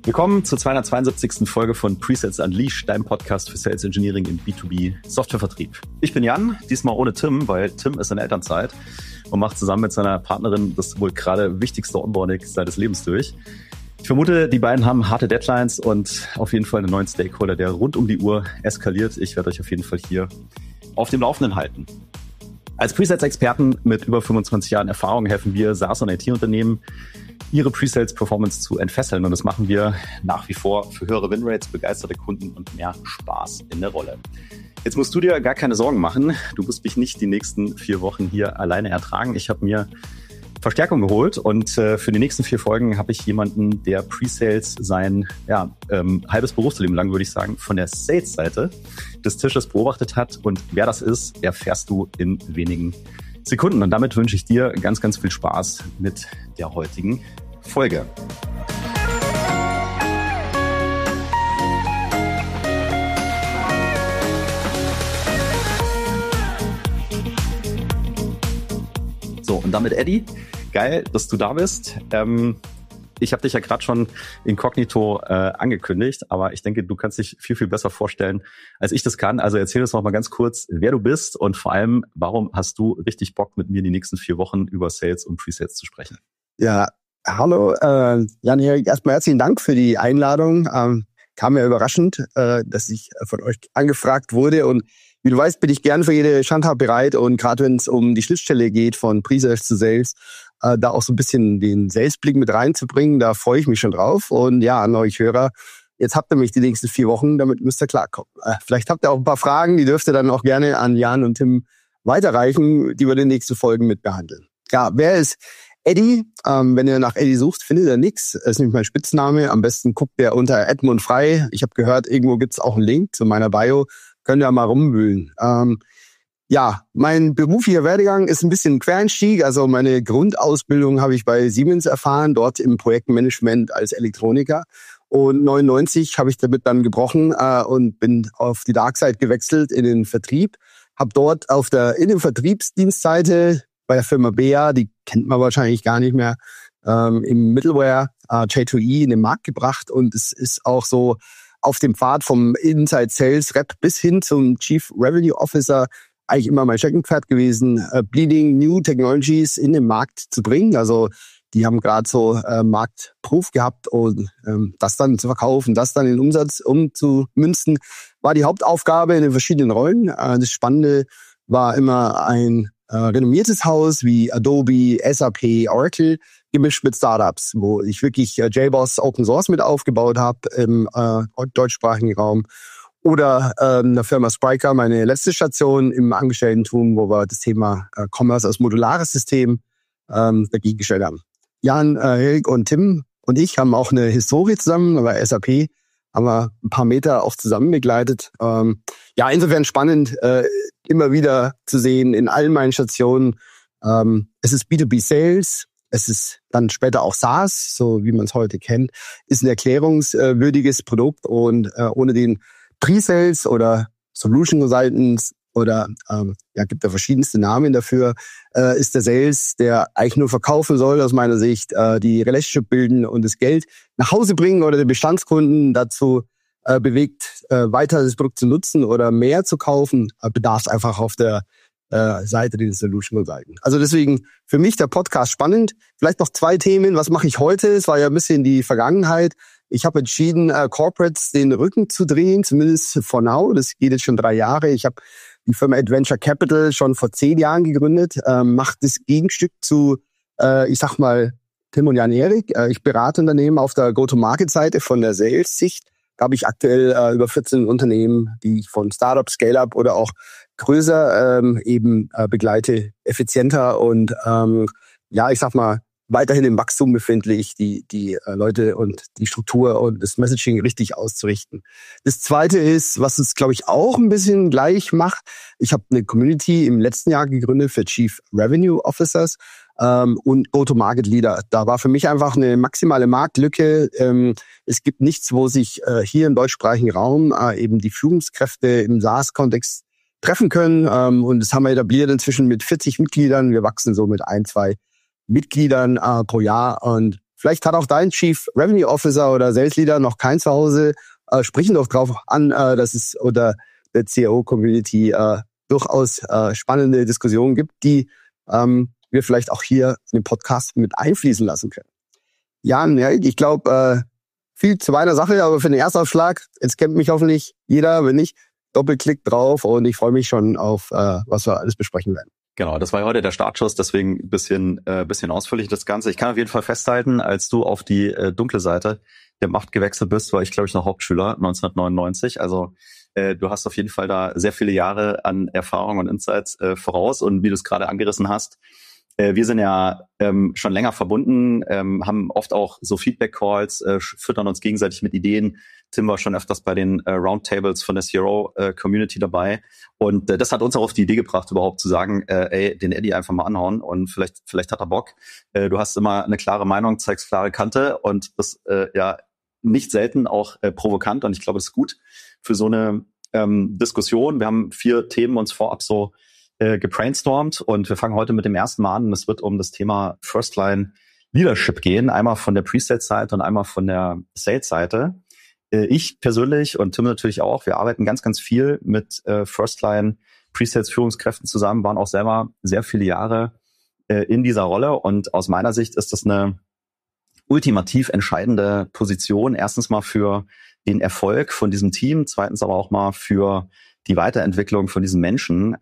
Willkommen zur 272. Folge von Presales Unleashed, deinem Podcast für Sales Engineering im B2B Softwarevertrieb. Ich bin Jan, diesmal ohne Tim, weil Tim ist in Elternzeit und macht zusammen mit seiner Partnerin das wohl gerade wichtigste Onboarding seines Lebens durch. Ich vermute, die beiden haben harte Deadlines und auf jeden Fall einen neuen Stakeholder, der rund um die Uhr eskaliert. Ich werde euch auf jeden Fall hier auf dem Laufenden halten. Als Presales-Experten mit über 25 Jahren Erfahrung helfen wir SaaS- und IT-Unternehmen, ihre Presales-Performance zu entfesseln. Und das machen wir nach wie vor für höhere Winrates, begeisterte Kunden und mehr Spaß in der Rolle. Jetzt musst du dir gar keine Sorgen machen. Du musst mich nicht die nächsten 4 Wochen hier alleine ertragen. Ich habe mir Verstärkung geholt und für die nächsten 4 Folgen habe ich jemanden, der Presales sein halbes Berufsleben lang, würde ich sagen, von der Sales-Seite des Tisches beobachtet hat. Und wer das ist, erfährst du in wenigen Sekunden. Und damit wünsche ich dir ganz, ganz viel Spaß mit der heutigen Folge. So, und damit Eddie, geil, dass du da bist. Ich habe dich ja gerade schon inkognito angekündigt, aber ich denke, du kannst dich viel, viel besser vorstellen, als ich das kann. Also erzähl uns noch mal ganz kurz, wer du bist und vor allem, warum hast du richtig Bock, mit mir die nächsten 4 Wochen über Sales und Presales zu sprechen? Ja, hallo Jan, hier erstmal herzlichen Dank für die Einladung. Kam mir überraschend, dass ich von euch angefragt wurde und wie du weißt, bin ich gern für jede Schandtat bereit und gerade wenn es um die Schnittstelle geht von Presales zu Sales, da auch so ein bisschen den Sales-Blick mit reinzubringen, da freue ich mich schon drauf. Und ja, an euch Hörer, jetzt habt ihr mich die nächsten 4 Wochen, damit müsst ihr klarkommen. Vielleicht habt ihr auch ein paar Fragen, die dürft ihr dann auch gerne an Jan und Tim weiterreichen, die wir in den nächsten Folgen mit behandeln. Ja, wer ist Eddie? Wenn ihr nach Eddie sucht, findet ihr nichts. Das ist nämlich mein Spitzname. Am besten guckt ihr unter Edmund Frei. Ich habe gehört, irgendwo gibt's auch einen Link zu meiner Bio. Könnt ihr mal rumwühlen. Ja, mein beruflicher Werdegang ist ein bisschen ein Quereinstieg. Also meine Grundausbildung habe ich bei Siemens erfahren, dort im Projektmanagement als Elektroniker. Und 99 habe ich damit dann gebrochen und bin auf die Darkside gewechselt in den Vertrieb. Habe dort in der Vertriebsdienstseite bei der Firma BEA, die kennt man wahrscheinlich gar nicht mehr, im Middleware J2E in den Markt gebracht. Und es ist auch so auf dem Pfad vom Inside Sales Rep bis hin zum Chief Revenue Officer eigentlich immer mein Steckenpferd gewesen, Bleeding New Technologies in den Markt zu bringen. Also die haben gerade so Marktproof gehabt und das dann zu verkaufen, das dann in Umsatz umzumünzen, war die Hauptaufgabe in den verschiedenen Rollen. Das Spannende war immer ein renommiertes Haus wie Adobe, SAP, Oracle, gemischt mit Startups, wo ich wirklich JBoss Open Source mit aufgebaut habe im deutschsprachigen Raum. Oder eine Firma Spryker, meine letzte Station im Angestellten-Tum, wo wir das Thema Commerce als modulares System dagegen gestellt haben. Jan, Erik und Tim und ich haben auch eine Historie zusammen, bei SAP haben wir ein paar Meter auch zusammen begleitet. Ja, insofern spannend, immer wieder zu sehen in allen meinen Stationen. Es ist B2B Sales, es ist dann später auch SaaS, so wie man es heute kennt, ist ein erklärungswürdiges Produkt und ohne den Pre-Sales oder Solution Consultants oder gibt da verschiedenste Namen dafür, ist der Sales, der eigentlich nur verkaufen soll, aus meiner Sicht, die Relationship bilden und das Geld nach Hause bringen oder den Bestandskunden dazu bewegt, weiter das Produkt zu nutzen oder mehr zu kaufen, bedarf es einfach auf der Seite des Solution Consultants. Also deswegen für mich der Podcast spannend. Vielleicht noch 2 Themen. Was mache ich heute? Es war ja ein bisschen die Vergangenheit. Ich habe entschieden, Corporates den Rücken zu drehen, zumindest for now. Das geht jetzt schon 3 Jahre. Ich habe die Firma Adventure Capital schon vor 10 Jahren gegründet, macht das Gegenstück zu, ich sag mal, Tim und Jan-Erik. Ich berate Unternehmen auf der Go-to-Market-Seite von der Sales-Sicht. Da habe ich aktuell über 14 Unternehmen, die ich von Startup, Scale-Up oder auch größer begleite, effizienter und ich sag mal, weiterhin im Wachstum befindlich, die Leute und die Struktur und das Messaging richtig auszurichten. Das Zweite ist, was es, glaube ich, auch ein bisschen gleich macht. Ich habe eine Community im letzten Jahr gegründet für Chief Revenue Officers und Go-to-Market-Leader. Da war für mich einfach eine maximale Marktlücke. Es gibt nichts, wo sich hier im deutschsprachigen Raum eben die Führungskräfte im SaaS-Kontext treffen können. Und das haben wir etabliert inzwischen mit 40 Mitgliedern. Wir wachsen so mit 1, 2 Mitgliedern pro Jahr und vielleicht hat auch dein Chief Revenue Officer oder Sales Leader noch kein Zuhause. Sprechen doch drauf an, dass es oder der CRO-Community durchaus spannende Diskussionen gibt, die wir vielleicht auch hier in den Podcast mit einfließen lassen können. Jan, ja, ich glaube, viel zu meiner Sache, aber für den Erstaufschlag, jetzt kennt mich hoffentlich jeder, wenn nicht, Doppelklick drauf und ich freue mich schon auf, was wir alles besprechen werden. Genau, das war ja heute der Startschuss, deswegen ein bisschen ausführlich das Ganze. Ich kann auf jeden Fall festhalten, als du auf die dunkle Seite der Macht gewechselt bist, war ich, glaube ich, noch Hauptschüler 1999. Also du hast auf jeden Fall da sehr viele Jahre an Erfahrung und Insights voraus. Und wie du es gerade angerissen hast, wir sind ja schon länger verbunden, haben oft auch so Feedback-Calls, füttern uns gegenseitig mit Ideen. Tim war schon öfters bei den Roundtables von der CRO-Community dabei. Und das hat uns auch auf die Idee gebracht, überhaupt zu sagen, den Eddie einfach mal anhauen und vielleicht hat er Bock. Du hast immer eine klare Meinung, zeigst klare Kante und bist ja nicht selten auch provokant. Und ich glaube, das ist gut für so eine Diskussion. Wir haben 4 Themen uns vorab so gebrainstormt und wir fangen heute mit dem ersten Mal an. Es wird um das Thema First-Line Leadership gehen, einmal von der Pre-Sales-Seite und einmal von der Sales-Seite. Ich persönlich und Tim natürlich auch, wir arbeiten ganz, ganz viel mit First-Line Pre-Sales-Führungskräften zusammen, waren auch selber sehr viele Jahre in dieser Rolle und aus meiner Sicht ist das eine ultimativ entscheidende Position. Erstens mal für den Erfolg von diesem Team, zweitens aber auch mal für die Weiterentwicklung von diesen Menschen,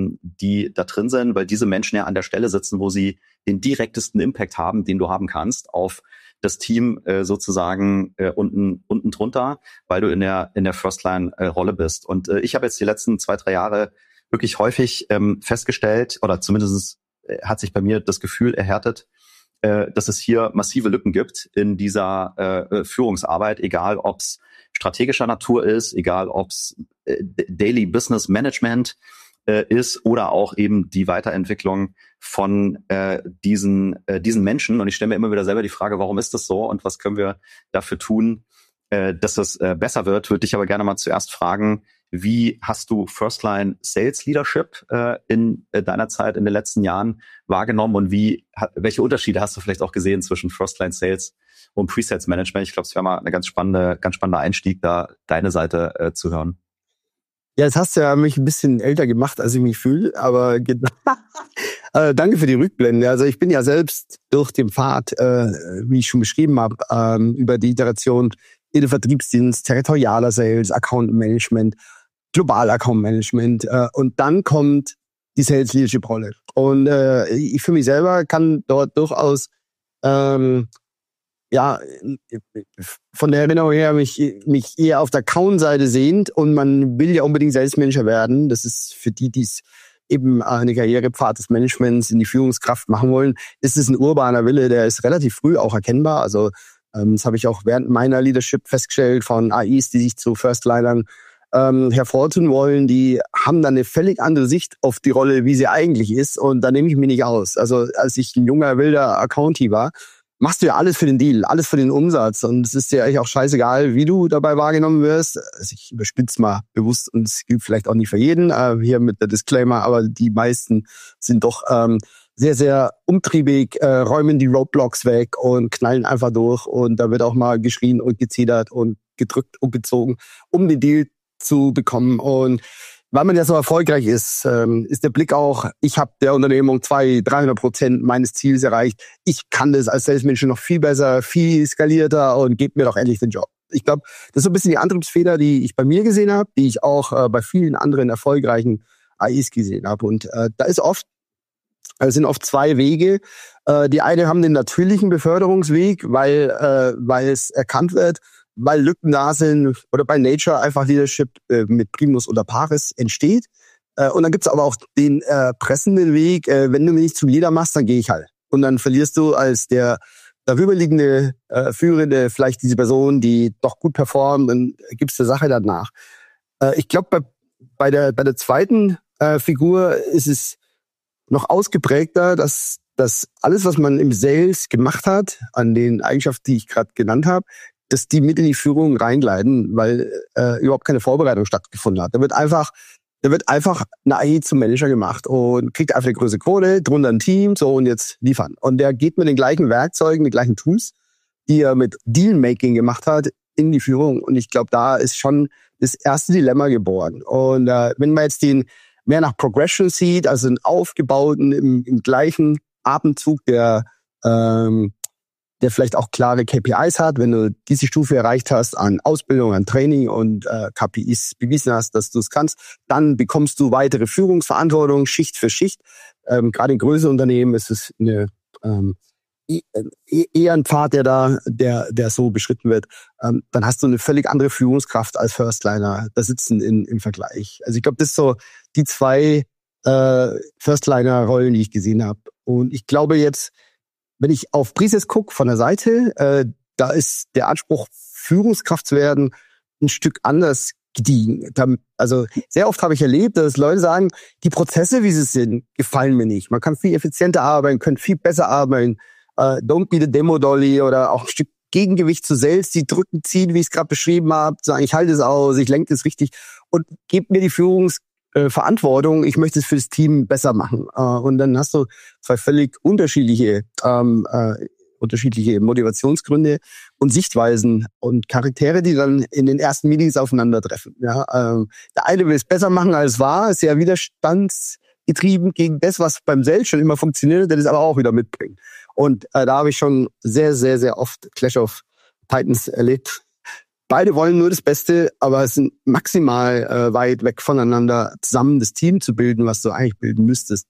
die da drin sind, weil diese Menschen ja an der Stelle sitzen, wo sie den direktesten Impact haben, den du haben kannst auf das Team sozusagen unten drunter, weil du in der First-Line-Rolle bist. Und ich habe jetzt die letzten 2-3 Jahre wirklich häufig festgestellt, oder zumindest hat sich bei mir das Gefühl erhärtet, dass es hier massive Lücken gibt in dieser Führungsarbeit, egal ob es strategischer Natur ist, egal ob es Daily Business Management ist oder auch eben die Weiterentwicklung von diesen Menschen. Und ich stelle mir immer wieder selber die Frage, warum ist das so und was können wir dafür tun, dass es besser wird. Würde ich aber gerne mal zuerst fragen, wie hast du First-Line Sales Leadership in deiner Zeit in den letzten Jahren wahrgenommen und welche Unterschiede hast du vielleicht auch gesehen zwischen First-Line Sales und Pre-Sales Management? Ich glaube, es wäre mal ein ganz spannender Einstieg, da deine Seite zu hören. Ja, jetzt hast du ja mich ein bisschen älter gemacht, als ich mich fühle, aber danke für die Rückblende. Also ich bin ja selbst durch den Pfad, wie ich schon beschrieben habe, über die Iteration in den Vertriebsdienst, territorialer Sales, Account Management, global Account Management und dann kommt die Sales Leadership Rolle. Und ich für mich selber kann dort durchaus von der Erinnerung her mich eher auf der Account-Seite sehend und man will ja unbedingt Sales-Manager werden. Das ist für die es eben eine Karrierepfad des Managements in die Führungskraft machen wollen, ist es ein urbaner Wille, der ist relativ früh auch erkennbar. Also das habe ich auch während meiner Leadership festgestellt von AIs, die sich zu Firstlinern hervortun wollen, die haben dann eine völlig andere Sicht auf die Rolle, wie sie eigentlich ist und da nehme ich mich nicht aus. Also als ich ein junger, wilder Accountie war, machst du ja alles für den Deal, alles für den Umsatz und es ist dir eigentlich auch scheißegal, wie du dabei wahrgenommen wirst. Also ich überspitze mal bewusst und es gilt vielleicht auch nicht für jeden, hier mit der Disclaimer, aber die meisten sind doch sehr, sehr umtriebig, räumen die Roadblocks weg und knallen einfach durch und da wird auch mal geschrien und gezedert und gedrückt und gezogen, um den Deal zu bekommen. Und weil man ja so erfolgreich ist, ist der Blick auch, ich habe der Unternehmung 200-300% meines Ziels erreicht. Ich kann das als Salesmensch noch viel besser, viel skalierter und gebt mir doch endlich den Job. Ich glaube, das ist so ein bisschen die Antriebsfeder, die ich bei mir gesehen habe, die ich auch bei vielen anderen erfolgreichen AIs gesehen habe. Und da sind oft 2 Wege. Die eine haben den natürlichen Beförderungsweg, weil es erkannt wird, weil Lücken da sind oder bei Nature einfach Leadership mit Primus oder Pares entsteht. Und dann gibt's aber auch den pressenden Weg, wenn du mich nicht zum Leader machst, dann gehe ich halt. Und dann verlierst du als der darüberliegende Führende vielleicht diese Person, die doch gut performt, dann gibt's der Sache danach. Ich glaube, bei der zweiten Figur ist es noch ausgeprägter, dass alles, was man im Sales gemacht hat, an den Eigenschaften, die ich gerade genannt habe, dass die mit in die Führung reingleiten, weil überhaupt keine Vorbereitung stattgefunden hat. Da wird einfach eine AI zum Manager gemacht und kriegt einfach eine größere Quote, drunter ein Team, so und jetzt liefern. Und der geht mit den gleichen Werkzeugen, den gleichen Tools die er mit Dealmaking gemacht hat, in die Führung. Und ich glaube, da ist schon das erste Dilemma geboren. Und wenn man jetzt den mehr nach Progression sieht, also einen aufgebauten, im gleichen Atemzug, der vielleicht auch klare KPIs hat, wenn du diese Stufe erreicht hast an Ausbildung, an Training und KPIs bewiesen hast, dass du es kannst, dann bekommst du weitere Führungsverantwortung Schicht für Schicht. Gerade in größeren Unternehmen ist es eher ein Pfad, der so beschritten wird. Dann hast du eine völlig andere Führungskraft als Firstliner da sitzen im Vergleich. Also ich glaube, das ist so die zwei Firstliner-Rollen, die ich gesehen habe. Und ich glaube jetzt, wenn ich auf Presets gucke von der Seite, da ist der Anspruch, Führungskraft zu werden, ein Stück anders gediegen. Also sehr oft habe ich erlebt, dass Leute sagen, die Prozesse, wie sie sind, gefallen mir nicht. Man kann viel effizienter arbeiten, könnte viel besser arbeiten. Don't be the Demo Dolly oder auch ein Stück Gegengewicht zu Sales, die drücken, ziehen, wie ich es gerade beschrieben habe, sagen, ich halte es aus, ich lenke es richtig und gebt mir die Führungsverantwortung, ich möchte es für das Team besser machen. Und dann hast du zwei völlig unterschiedliche Motivationsgründe und Sichtweisen und Charaktere, die dann in den ersten Meetings aufeinandertreffen. Ja, der eine will es besser machen, als es war, ist ja widerstandsgetrieben gegen das, was beim Sales schon immer funktioniert, der das aber auch wieder mitbringt. Und da habe ich schon sehr, sehr, sehr oft Clash of Titans erlebt. Beide wollen nur das Beste, aber es sind maximal weit weg voneinander, zusammen das Team zu bilden, was du eigentlich bilden müsstest,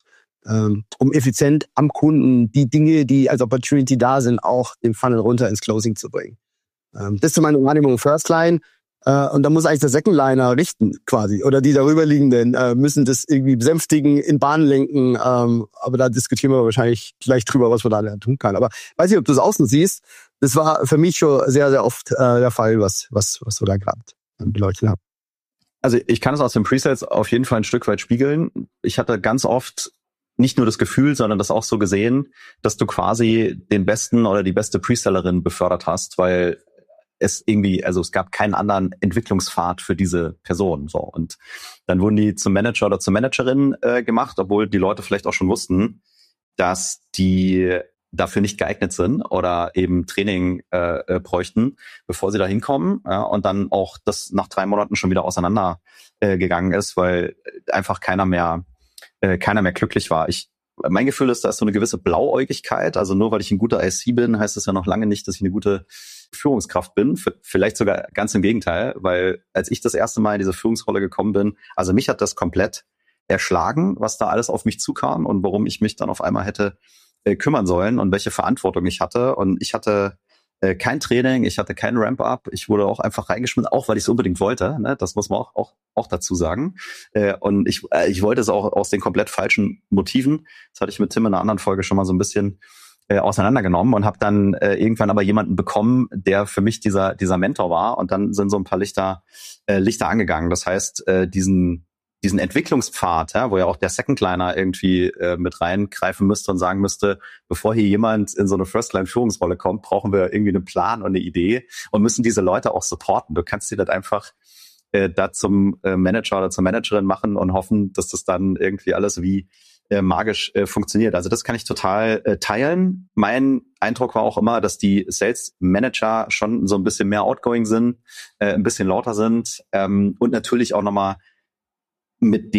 um effizient am Kunden die Dinge, die als Opportunity da sind, auch den Funnel runter ins Closing zu bringen. Das ist meine Wahrnehmung Firstline. Und da muss eigentlich der Secondliner richten quasi. Oder die darüberliegenden müssen das irgendwie besänftigen, in Bahn lenken. Aber da diskutieren wir wahrscheinlich gleich drüber, was man da tun kann. Aber weiß nicht, ob du es außen siehst. Das war für mich schon sehr, sehr oft der Fall, was du da gerade beleuchtet hast. Also ich kann es aus den Presets auf jeden Fall ein Stück weit spiegeln. Ich hatte ganz oft nicht nur das Gefühl, sondern das auch so gesehen, dass du quasi den besten oder die beste Presellerin befördert hast, weil es gab keinen anderen Entwicklungspfad für diese Person, so. Und dann wurden die zum Manager oder zur Managerin gemacht, obwohl die Leute vielleicht auch schon wussten, dass die dafür nicht geeignet sind oder eben Training bräuchten, bevor sie da hinkommen, ja, und dann auch das nach 3 Monaten schon wieder auseinander gegangen ist, weil einfach keiner mehr glücklich war. Mein Gefühl ist, da ist so eine gewisse Blauäugigkeit. Also nur weil ich ein guter IC bin, heißt das ja noch lange nicht, dass ich eine gute Führungskraft bin. Vielleicht sogar ganz im Gegenteil, weil als ich das erste Mal in diese Führungsrolle gekommen bin, also mich hat das komplett erschlagen, was da alles auf mich zukam und worum ich mich dann auf einmal hätte kümmern sollen und welche Verantwortung ich hatte. Und ich hatte kein Training, ich hatte keinen Ramp-up, ich wurde auch einfach reingeschmissen, auch weil ich es unbedingt wollte, ne? Das muss man auch dazu sagen. Und ich wollte es auch aus den komplett falschen Motiven. Das hatte ich mit Tim in einer anderen Folge schon mal so ein bisschen auseinandergenommen und habe dann irgendwann aber jemanden bekommen, der für mich dieser Mentor war, und dann sind so ein paar Lichter angegangen. Das heißt, diesen Entwicklungspfad, ja, wo ja auch der Secondliner irgendwie mit reingreifen müsste und sagen müsste, bevor hier jemand in so eine Firstline-Führungsrolle kommt, brauchen wir irgendwie einen Plan und eine Idee und müssen diese Leute auch supporten. Du kannst sie das einfach da zum Manager oder zur Managerin machen und hoffen, dass das dann irgendwie alles wie magisch funktioniert. Also das kann ich total teilen. Mein Eindruck war auch immer, dass die Sales Manager schon so ein bisschen mehr outgoing sind, ein bisschen lauter sind und natürlich auch nochmal mit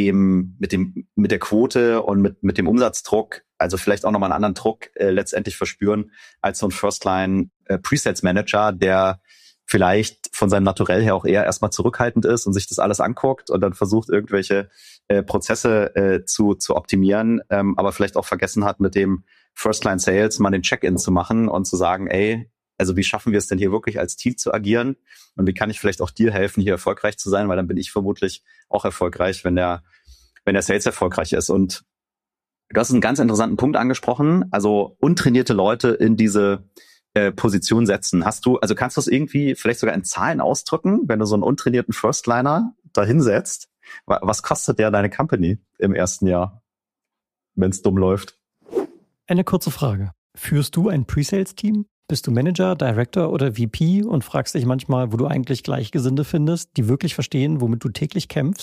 der Quote und mit dem Umsatzdruck, also vielleicht auch nochmal einen anderen Druck letztendlich verspüren als so ein Firstline Presets Manager, der vielleicht von seinem Naturell her auch eher erstmal zurückhaltend ist und sich das alles anguckt und dann versucht, irgendwelche Prozesse zu optimieren, aber vielleicht auch vergessen hat, mit dem Firstline Sales mal den Check-in zu machen und zu sagen, ey, also wie schaffen wir es denn hier wirklich als Team zu agieren und wie kann ich vielleicht auch dir helfen, hier erfolgreich zu sein, weil dann bin ich vermutlich auch erfolgreich, wenn der Sales erfolgreich ist. Und du hast einen ganz interessanten Punkt angesprochen, also untrainierte Leute in diese Position setzen. Kannst du es irgendwie vielleicht sogar in Zahlen ausdrücken, wenn du so einen untrainierten Firstliner da hinsetzt? Was kostet der deine Company im ersten Jahr, wenn es dumm läuft? Eine kurze Frage. Führst du ein Pre-Sales-Team? Bist du Manager, Director oder VP und fragst dich manchmal, wo du eigentlich Gleichgesinnte findest, die wirklich verstehen, womit du täglich kämpfst?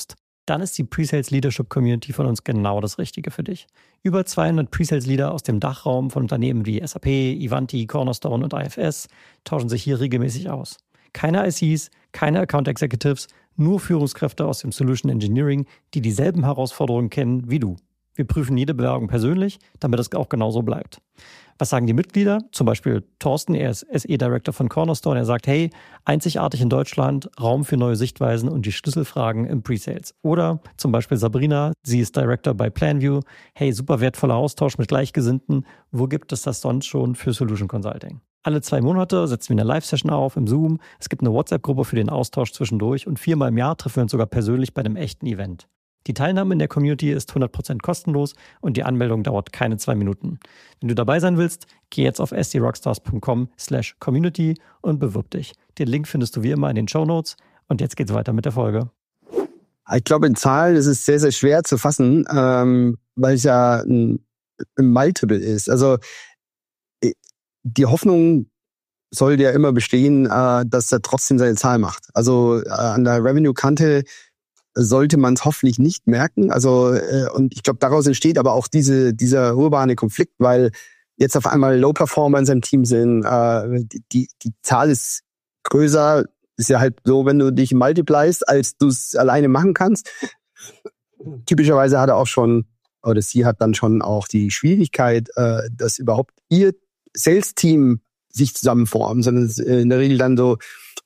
dann ist die Presales Leadership Community von uns genau das Richtige für dich. Über 200 Presales Leader aus dem Dachraum von Unternehmen wie SAP, Ivanti, Cornerstone und IFS tauschen sich hier regelmäßig aus. Keine ICs, keine Account Executives, nur Führungskräfte aus dem Solution Engineering, die dieselben Herausforderungen kennen wie du. Wir prüfen jede Bewerbung persönlich, damit es auch genauso bleibt. Was sagen die Mitglieder? Zum Beispiel Thorsten, er ist SE-Director von Cornerstone. Er sagt, hey, einzigartig in Deutschland, Raum für neue Sichtweisen und die Schlüsselfragen im Presales. Oder zum Beispiel Sabrina, sie ist Director bei Planview. Hey, super wertvoller Austausch mit Gleichgesinnten. Wo gibt es das sonst schon für Solution Consulting? Alle 2 Monate setzen wir eine Live-Session auf im Zoom. Es gibt eine WhatsApp-Gruppe für den Austausch zwischendurch und 4-mal im Jahr treffen wir uns sogar persönlich bei einem echten Event. Die Teilnahme in der Community ist 100% kostenlos und die Anmeldung dauert keine 2 Minuten. Wenn du dabei sein willst, geh jetzt auf sdrockstars.com/community und bewirb dich. Den Link findest du wie immer in den Shownotes und jetzt geht's weiter mit der Folge. Ich glaube, in Zahlen ist es sehr, sehr schwer zu fassen, weil es ja ein Multiple ist. Also die Hoffnung sollte ja immer bestehen, dass er trotzdem seine Zahl macht. Also an der Revenue-Kante sollte man es hoffentlich nicht merken. Also und ich glaube, daraus entsteht aber auch dieser urbane Konflikt, weil jetzt auf einmal Low-Performer in seinem Team sind. Die Zahl ist größer. Ist ja halt so, wenn du dich multipliest, als du es alleine machen kannst. Typischerweise hat er auch schon, oder sie hat dann schon auch die Schwierigkeit, dass überhaupt ihr Sales-Team sich zusammenformen, sondern es ist in der Regel dann so,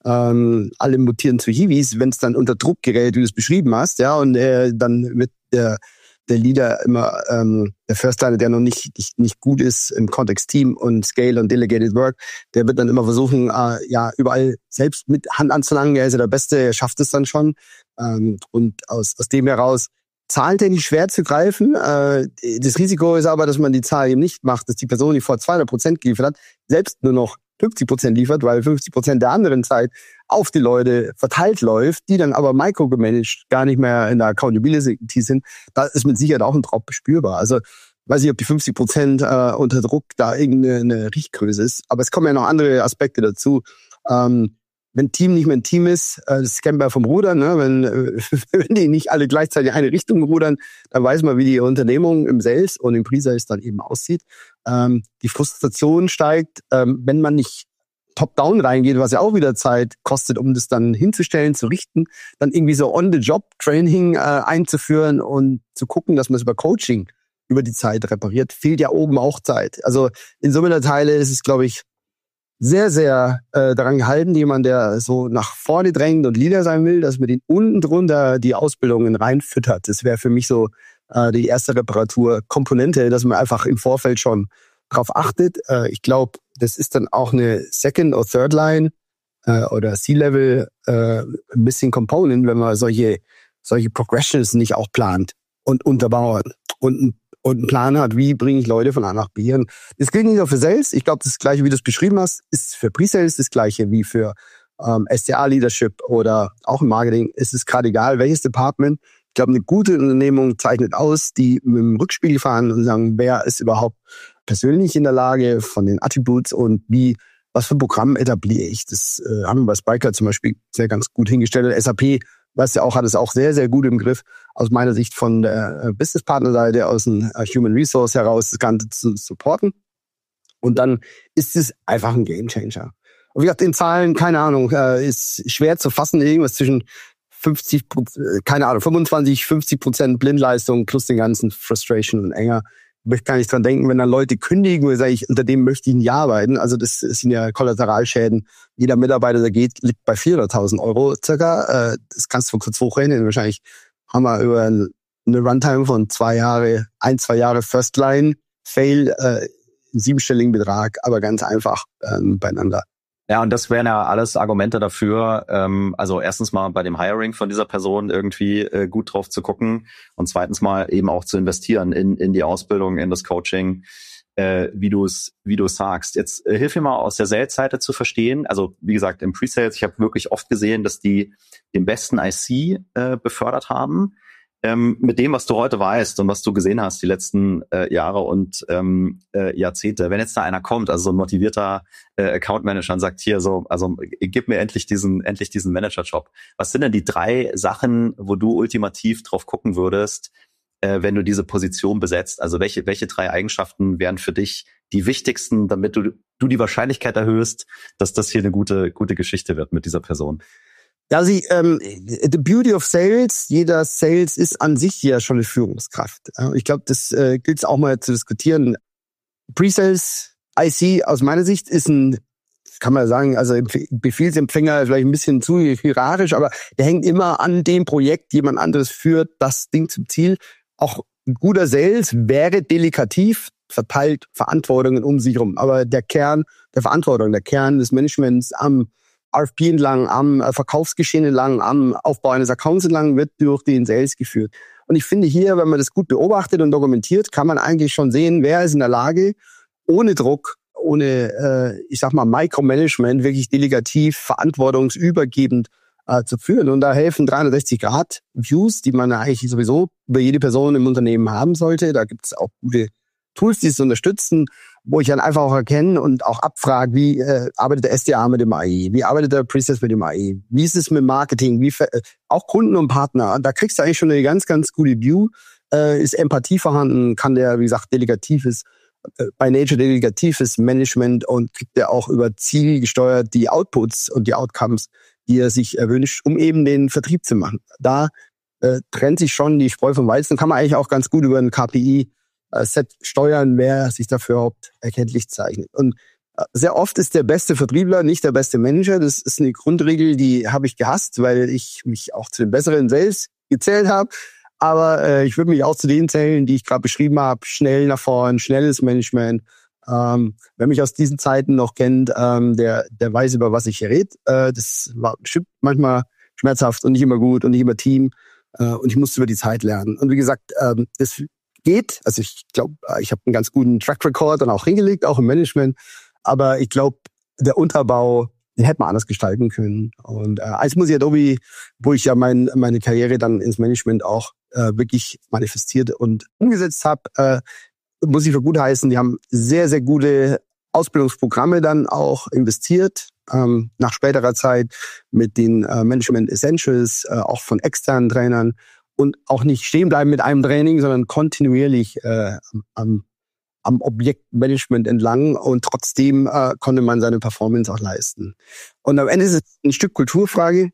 alle mutieren zu Hiwis, wenn es dann unter Druck gerät, wie du es beschrieben hast, ja, und dann wird der Leader immer der Firstliner, der noch nicht gut ist im Kontext Team und Scale und Delegated Work, der wird dann immer versuchen, überall selbst mit Hand anzulangen. Er ist ja der Beste, er schafft es dann schon. Und aus dem heraus zahlentechnisch schwer zu greifen. Das Risiko ist aber, dass man die Zahl eben nicht macht, dass die Person, die vor 200% geliefert hat, selbst nur noch 50% liefert, weil 50% der anderen Zeit auf die Leute verteilt läuft, die dann aber microgemanagt gar nicht mehr in der Accountability sind. Da ist mit Sicherheit auch ein Drop spürbar. Also weiß nicht, ob die 50% unter Druck da irgendeine Richtgröße ist, aber es kommen ja noch andere Aspekte dazu. Wenn Team nicht mehr ein Team ist, das kennt man vom Rudern, ne? Wenn die nicht alle gleichzeitig in eine Richtung rudern, dann weiß man, wie die Unternehmung im Sales und im Pre-Sales dann eben aussieht. Die Frustration steigt, wenn man nicht top-down reingeht, was ja auch wieder Zeit kostet, um das dann hinzustellen, zu richten, dann irgendwie so On-the-Job-Training einzuführen und zu gucken, dass man es über Coaching über die Zeit repariert, fehlt ja oben auch Zeit. Also in Summe der Teile ist es, glaube ich, sehr, sehr daran gehalten, jemand, der so nach vorne drängt und Leader sein will, dass man den unten drunter die Ausbildungen reinfüttert. Das wäre für mich so die erste Reparaturkomponente, dass man einfach im Vorfeld schon drauf achtet. Ich glaube, das ist dann auch eine Second- oder Third-Line oder C-Level Missing Component, wenn man solche Progressions nicht auch plant und unterbaut und einen Plan hat, wie bringe ich Leute von A nach B. Und das gilt nicht nur für Sales. Ich glaube, das Gleiche, wie du es beschrieben hast, ist für Pre-Sales das Gleiche wie für SDA-Leadership oder auch im Marketing. Es ist gerade egal, welches Department. Ich glaube, eine gute Unternehmung zeichnet aus, die mit dem Rückspiegel fahren und sagen, wer ist überhaupt persönlich in der Lage von den Attributes und was für ein Programm etabliere ich. Das haben wir bei Spryker zum Beispiel sehr ganz gut hingestellt. SAP, was ja auch hat es auch sehr, sehr gut im Griff, aus meiner Sicht von der Business-Partner-Seite, aus dem Human Resource heraus, das Ganze zu supporten. Und dann ist es einfach ein Gamechanger. Und wie gesagt, in Zahlen, keine Ahnung, ist schwer zu fassen, irgendwas zwischen 25-50% Blindleistung plus den ganzen Frustration und Enger. Ich möchte gar nicht dran denken, wenn dann Leute kündigen, wo sage ich, unter dem möchte ich nicht arbeiten. Also das sind ja Kollateralschäden. Jeder Mitarbeiter, der geht, liegt bei 400.000 Euro circa. Das kannst du kurz hochrechnen. Wahrscheinlich haben wir über eine Runtime von 2 Jahre First Line Fail, einen 7-stelligen Betrag, aber ganz einfach beieinander. Ja, und das wären ja alles Argumente dafür, also erstens mal bei dem Hiring von dieser Person irgendwie gut drauf zu gucken und zweitens mal eben auch zu investieren in die Ausbildung, in das Coaching, wie du es sagst. Jetzt hilf mir mal aus der Sales-Seite zu verstehen, also wie gesagt im Pre-Sales, ich habe wirklich oft gesehen, dass die den besten IC befördert haben. Mit dem, was du heute weißt und was du gesehen hast die letzten Jahre und Jahrzehnte, wenn jetzt da einer kommt, also so ein motivierter Account Manager und sagt, hier so, also gib mir endlich diesen Manager-Job. Was sind denn die 3 Sachen, wo du ultimativ drauf gucken würdest, wenn du diese Position besetzt? Also welche 3 Eigenschaften wären für dich die wichtigsten, damit du die Wahrscheinlichkeit erhöhst, dass das hier eine gute Geschichte wird mit dieser Person? Ja, the beauty of Sales, jeder Sales ist an sich ja schon eine Führungskraft. Ich glaube, das gilt es auch mal zu diskutieren. Pre-Sales, IC aus meiner Sicht ist kann man sagen, also Befehlsempfänger vielleicht ein bisschen zu hierarchisch, aber der hängt immer an dem Projekt, jemand anderes führt das Ding zum Ziel. Auch ein guter Sales wäre delikativ, verteilt Verantwortungen um sich herum. Aber der Kern der Verantwortung, der Kern des Managements am RFP entlang, am Verkaufsgeschehen entlang, am Aufbau eines Accounts entlang wird durch den Sales geführt. Und ich finde hier, wenn man das gut beobachtet und dokumentiert, kann man eigentlich schon sehen, wer ist in der Lage, ohne Druck, ohne, Micromanagement, wirklich delegativ, verantwortungsübergebend zu führen. Und da helfen 360-Grad-Views, die man eigentlich sowieso über jede Person im Unternehmen haben sollte. Da gibt es auch gute Tools, die es unterstützen, wo ich dann einfach auch erkenne und auch abfrage, wie arbeitet der SDA mit dem AI, wie arbeitet der Pre-Sales mit dem AI, wie ist es mit Marketing, auch Kunden und Partner. Da kriegst du eigentlich schon eine ganz, ganz gute View. Ist Empathie vorhanden, kann der, wie gesagt, by nature delegatives Management und kriegt er auch über Ziel gesteuert die Outputs und die Outcomes, die er sich erwünscht, um eben den Vertrieb zu machen. Da trennt sich schon die Spreu vom Weizen, kann man eigentlich auch ganz gut über ein KPI Set steuern, wer sich dafür überhaupt erkenntlich zeichnet. Und sehr oft ist der beste Vertriebler nicht der beste Manager. Das ist eine Grundregel, die habe ich gehasst, weil ich mich auch zu den besseren Sales gezählt habe. Aber ich würde mich auch zu denen zählen, die ich gerade beschrieben habe. Schnell nach vorn, schnelles Management. Wer mich aus diesen Zeiten noch kennt, der weiß, über was ich hier rede. Das war manchmal schmerzhaft und nicht immer gut und nicht immer Team. Und ich musste über die Zeit lernen. Und wie gesagt, das geht. Also ich glaube, ich habe einen ganz guten Track Record dann auch hingelegt, auch im Management. Aber ich glaube, der Unterbau, den hätte man anders gestalten können. Und als muss ich Adobe, wo ich ja meine Karriere dann ins Management auch wirklich manifestiert und umgesetzt habe, muss ich für gut heißen, die haben sehr, sehr gute Ausbildungsprogramme dann auch investiert. Nach späterer Zeit mit den Management Essentials, auch von externen Trainern. Und auch nicht stehen bleiben mit einem Training, sondern kontinuierlich am Objektmanagement entlang und trotzdem konnte man seine Performance auch leisten. Und am Ende ist es ein Stück Kulturfrage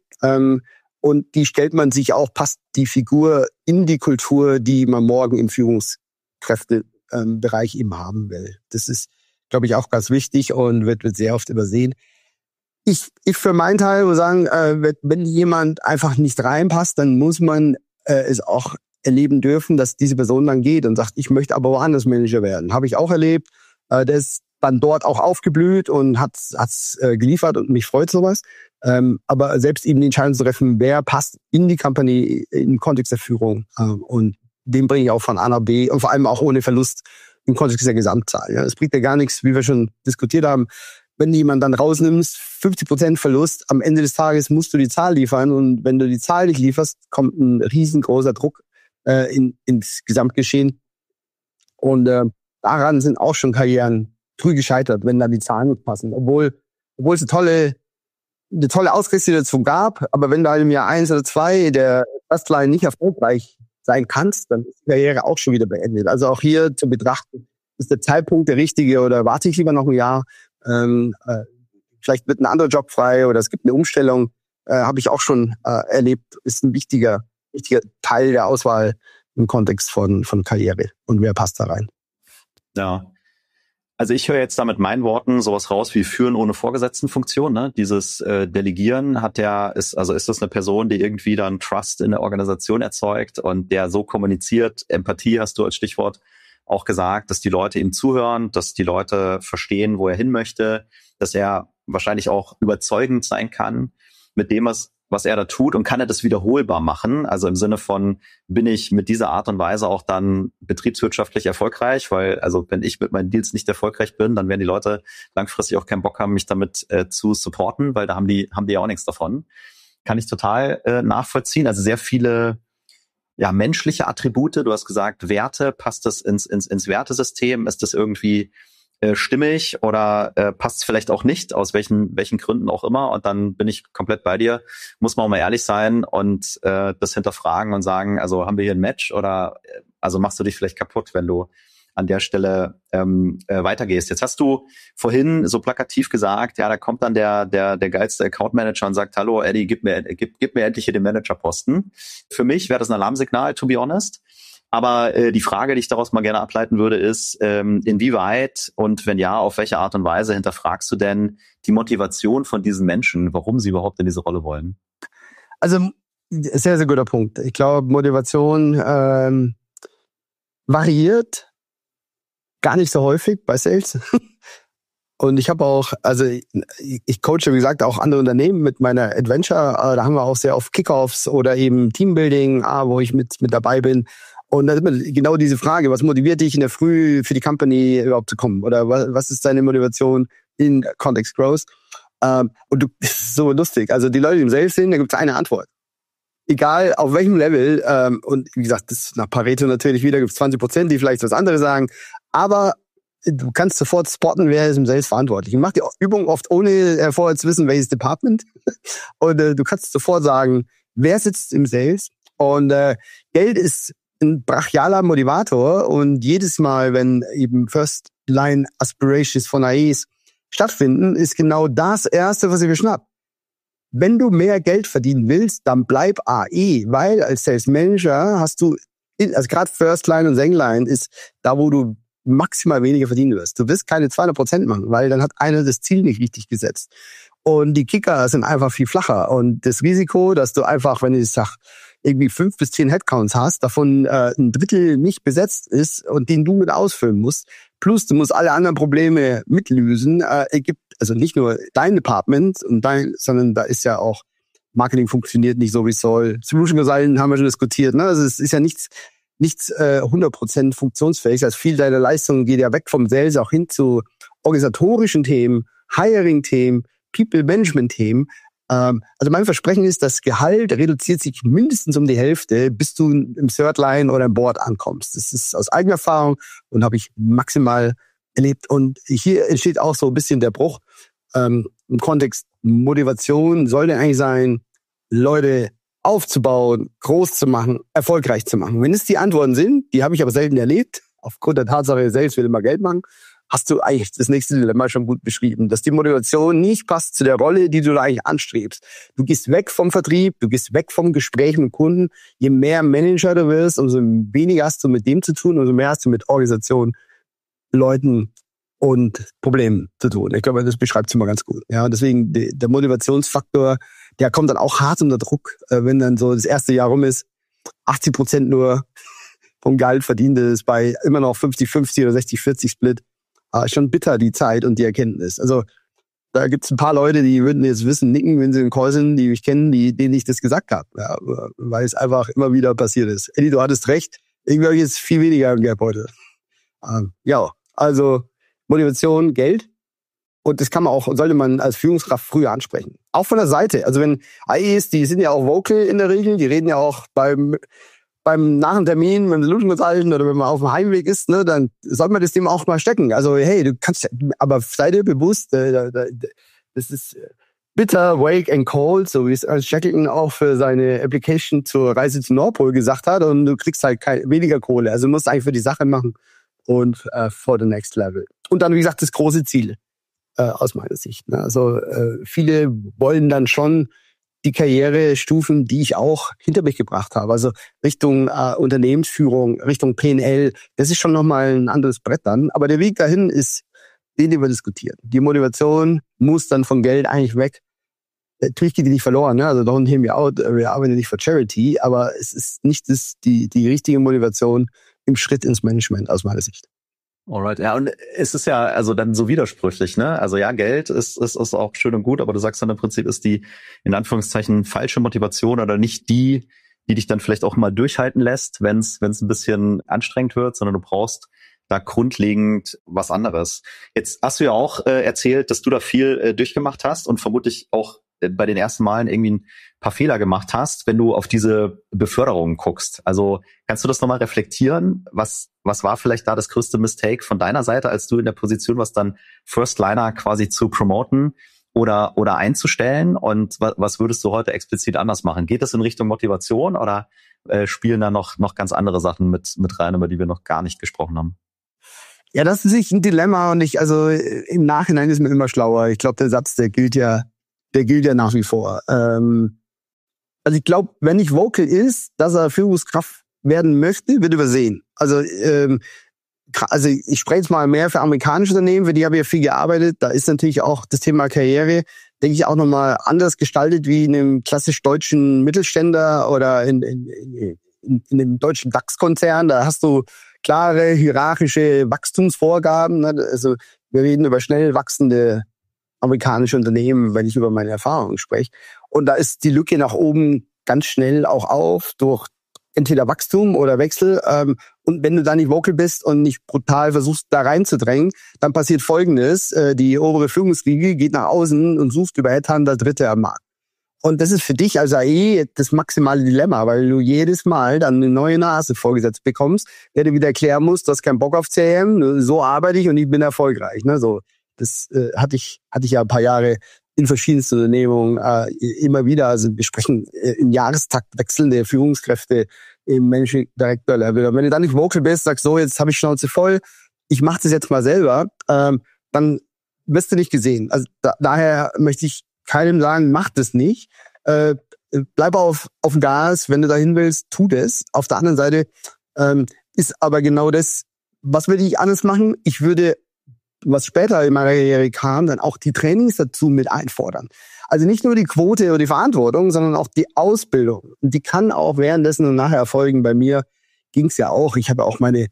und die stellt man sich auch, passt die Figur in die Kultur, die man morgen im Führungskräftebereich eben haben will. Das ist, glaube ich, auch ganz wichtig und wird sehr oft übersehen. Ich für meinen Teil würde sagen, wenn jemand einfach nicht reinpasst, dann muss man es auch erleben dürfen, dass diese Person dann geht und sagt, ich möchte aber woanders Manager werden. Habe ich auch erlebt. Der ist dann dort auch aufgeblüht und hat's geliefert und mich freut sowas. Aber selbst eben die Entscheidung zu treffen, wer passt in die Company im Kontext der Führung. Und den bringe ich auch von A nach B und vor allem auch ohne Verlust im Kontext der Gesamtzahl. Ja, es bringt ja gar nichts, wie wir schon diskutiert haben. Wenn du jemanden dann rausnimmst, 50% Verlust, am Ende des Tages musst du die Zahl liefern und wenn du die Zahl nicht lieferst, kommt ein riesengroßer Druck ins Gesamtgeschehen. Und daran sind auch schon Karrieren früh gescheitert, wenn dann die Zahlen nicht passen. Obwohl es eine tolle Ausgangssituation gab, aber wenn du halt im Jahr 1 oder 2 der Firstline nicht erfolgreich sein kannst, dann ist die Karriere auch schon wieder beendet. Also auch hier zu betrachten, ist der Zeitpunkt der richtige oder warte ich lieber noch ein Jahr? Vielleicht wird ein anderer Job frei oder es gibt eine Umstellung, habe ich auch schon erlebt, ist ein wichtiger Teil der Auswahl im Kontext von Karriere und wer passt da rein. Ja, also ich höre jetzt da mit meinen Worten sowas raus wie Führen ohne Vorgesetztenfunktion. Ne? Dieses Delegieren ist das eine Person, die irgendwie dann Trust in der Organisation erzeugt und der so kommuniziert, Empathie hast du als Stichwort auch gesagt, dass die Leute ihm zuhören, dass die Leute verstehen, wo er hin möchte, dass er wahrscheinlich auch überzeugend sein kann mit dem, was er da tut und kann er das wiederholbar machen? Also im Sinne von, bin ich mit dieser Art und Weise auch dann betriebswirtschaftlich erfolgreich? Weil, also wenn ich mit meinen Deals nicht erfolgreich bin, dann werden die Leute langfristig auch keinen Bock haben, mich damit zu supporten, weil da haben die ja auch nichts davon. Kann ich total nachvollziehen. Also sehr viele menschliche Attribute? Du hast gesagt, Werte, passt das ins Wertesystem? Ist das irgendwie stimmig oder passt es vielleicht auch nicht, aus welchen Gründen auch immer? Und dann bin ich komplett bei dir. Muss man auch mal ehrlich sein und das hinterfragen und sagen, also haben wir hier ein Match oder also machst du dich vielleicht kaputt, wenn du an der Stelle weitergehst. Jetzt hast du vorhin so plakativ gesagt, ja, da kommt dann der geilste Account Manager und sagt, hallo Eddie, gib mir endlich hier den Managerposten. Für mich wäre das ein Alarmsignal, to be honest. Aber die Frage, die ich daraus mal gerne ableiten würde, ist, inwieweit und wenn ja, auf welche Art und Weise hinterfragst du denn die Motivation von diesen Menschen, warum sie überhaupt in diese Rolle wollen? Also, sehr, sehr guter Punkt. Ich glaube, Motivation variiert gar nicht so häufig bei Sales. Und ich habe auch, also ich coache, wie gesagt, auch andere Unternehmen mit meiner Adventure. Da haben wir auch sehr oft Kickoffs oder eben Teambuilding, wo ich mit dabei bin. Und da ist immer genau diese Frage, was motiviert dich in der Früh für die Company überhaupt zu kommen? Oder was ist deine Motivation in Context Growth? Und das ist so lustig. Also die Leute, die im Sales sind, da gibt es eine Antwort. Egal auf welchem Level, und wie gesagt, das ist nach Pareto natürlich wieder, gibt es 20%, die vielleicht was anderes sagen, aber du kannst sofort spotten, wer ist im Sales verantwortlich. Ich mache die Übung oft ohne vorher zu wissen, welches Department. Und du kannst sofort sagen, wer sitzt im Sales. Und Geld ist ein brachialer Motivator. Und jedes Mal, wenn eben First-Line Aspirations von AEs stattfinden, ist genau das Erste, was ich mir schnapp. Wenn du mehr Geld verdienen willst, dann bleib AE, weil als Sales Manager hast du, also gerade First Line und Second Line ist da, wo du maximal weniger verdienen wirst. Du wirst keine 200% machen, weil dann hat einer das Ziel nicht richtig gesetzt. Und die Kicker sind einfach viel flacher. Und das Risiko, dass du einfach, wenn ich sag, irgendwie 5 bis 10 Headcounts hast, davon ein Drittel nicht besetzt ist und den du mit ausfüllen musst, plus du musst alle anderen Probleme mitlösen, ergibt also nicht nur dein Department sondern da ist ja auch Marketing funktioniert nicht so wie es soll. Solution Consulting haben wir schon diskutiert, ne? Also es ist ja nichts 100% funktionsfähig. Also viel deiner Leistung geht ja weg vom Sales auch hin zu organisatorischen Themen, Hiring-Themen, People-Management-Themen. Also mein Versprechen ist, das Gehalt reduziert sich mindestens um die Hälfte, bis du im Third Line oder im Board ankommst. Das ist aus eigener Erfahrung und habe ich maximal erlebt. Und hier entsteht auch so ein bisschen der Bruch. Im Kontext Motivation sollte eigentlich sein, Leute aufzubauen, groß zu machen, erfolgreich zu machen. Wenn es die Antworten sind, die habe ich aber selten erlebt, aufgrund der Tatsache, selbst will immer Geld machen, hast du eigentlich das nächste Dilemma schon gut beschrieben, dass die Motivation nicht passt zu der Rolle, die du da eigentlich anstrebst. Du gehst weg vom Vertrieb, du gehst weg vom Gespräch mit Kunden. Je mehr Manager du wirst, umso weniger hast du mit dem zu tun, umso mehr hast du mit Organisation, Leuten und Problemen zu tun. Ich glaube, das beschreibt es immer ganz gut. Ja, deswegen der Motivationsfaktor, der kommt dann auch hart unter Druck, wenn dann so das erste Jahr rum ist, 80% nur vom Gehalt verdient ist, bei immer noch 50-50 oder 60-40 Split. Schon bitter die Zeit und die Erkenntnis. Also da gibt's ein paar Leute, die würden jetzt wissen, nicken, wenn sie im Call sind, die mich kennen, denen ich das gesagt habe. Ja, weil es einfach immer wieder passiert ist. Eddie, du hattest recht, irgendwie habe ich jetzt viel weniger im Geldbeutel. Ja, also Motivation, Geld. Und das sollte man als Führungskraft früher ansprechen. Auch von der Seite. Also wenn AEs, die sind ja auch vocal in der Regel, die reden ja auch beim nach dem Termin mit dem Solution Consultant oder wenn man auf dem Heimweg ist, ne, dann sollte man das dem auch mal stecken. Also hey, du kannst, aber sei dir bewusst, das ist bitter, wake and cold, so wie es Ernst Shackleton auch für seine Application zur Reise zum Nordpol gesagt hat, und du kriegst halt weniger Kohle. Also du musst eigentlich für die Sache machen und for the next level. Und dann, wie gesagt, das große Ziel aus meiner Sicht. Ne? Also viele wollen dann schon die Karrierestufen, die ich auch hinter mich gebracht habe. Also Richtung Unternehmensführung, Richtung P&L, das ist schon nochmal ein anderes Brett dann. Aber der Weg dahin ist, den wir diskutieren. Die Motivation muss dann von Geld eigentlich weg. Natürlich geht die nicht verloren, ne? Also don't hear me out, wir arbeiten nicht für Charity, aber es ist nicht die richtige Motivation im Schritt ins Management aus meiner Sicht. Alright, ja, und es ist ja also dann so widersprüchlich, ne? Also ja, Geld ist auch schön und gut, aber du sagst dann im Prinzip ist die, in Anführungszeichen, falsche Motivation oder nicht die dich dann vielleicht auch mal durchhalten lässt, wenn es ein bisschen anstrengend wird, sondern du brauchst da grundlegend was anderes. Jetzt hast du ja auch erzählt, dass du da viel durchgemacht hast und vermutlich auch bei den ersten Malen irgendwie ein paar Fehler gemacht hast, wenn du auf diese Beförderungen guckst. Also kannst du das nochmal reflektieren? Was war vielleicht da das größte Mistake von deiner Seite, als du in der Position warst, dann First Liner quasi zu promoten oder einzustellen? Und was würdest du heute explizit anders machen? Geht das in Richtung Motivation oder spielen da noch ganz andere Sachen mit rein, über die wir noch gar nicht gesprochen haben? Ja, das ist sich ein Dilemma und also im Nachhinein ist man immer schlauer. Ich glaube, der Satz, der gilt ja nach wie vor. Also ich glaube, wenn nicht vocal ist, dass er Führungskraft werden möchte, wird übersehen. Also ich spreche jetzt mal mehr für amerikanische Unternehmen, für die habe ich ja viel gearbeitet. Da ist natürlich auch das Thema Karriere, denke ich, auch nochmal anders gestaltet wie in einem klassisch deutschen Mittelständler oder in einem deutschen DAX-Konzern. Da hast du klare hierarchische Wachstumsvorgaben. Also wir reden über schnell wachsende amerikanische Unternehmen, wenn ich über meine Erfahrungen spreche. Und da ist die Lücke nach oben ganz schnell auch auf durch entweder Wachstum oder Wechsel. Und wenn du da nicht vocal bist und nicht brutal versuchst, da reinzudrängen, dann passiert Folgendes. Die obere Führungsriege geht nach außen und sucht über Headhunter Dritte am Markt. Und das ist für dich als AE das maximale Dilemma, weil du jedes Mal dann eine neue Nase vorgesetzt bekommst, der dir wieder erklären muss, du hast keinen Bock auf CRM, so arbeite ich und ich bin erfolgreich. Ne? So, das hatte ich ja ein paar Jahre in verschiedensten Unternehmungen immer wieder. Also wir sprechen im Jahrestakt wechselnde Führungskräfte im Managing Director Level. Und wenn du dann nicht vocal bist, sagst so, jetzt habe ich Schnauze voll, ich mache das jetzt mal selber, dann wirst du nicht gesehen. Also daher möchte ich keinem sagen, mach das nicht. Bleib auf dem Gas, wenn du dahin willst, tu das. Auf der anderen Seite ist aber genau das, was würde ich anders machen? Ich würde, was später in meiner Karriere kam, dann auch die Trainings dazu mit einfordern. Also nicht nur die Quote oder die Verantwortung, sondern auch die Ausbildung. Und die kann auch währenddessen und nachher erfolgen. Bei mir ging's ja auch. Ich habe auch mein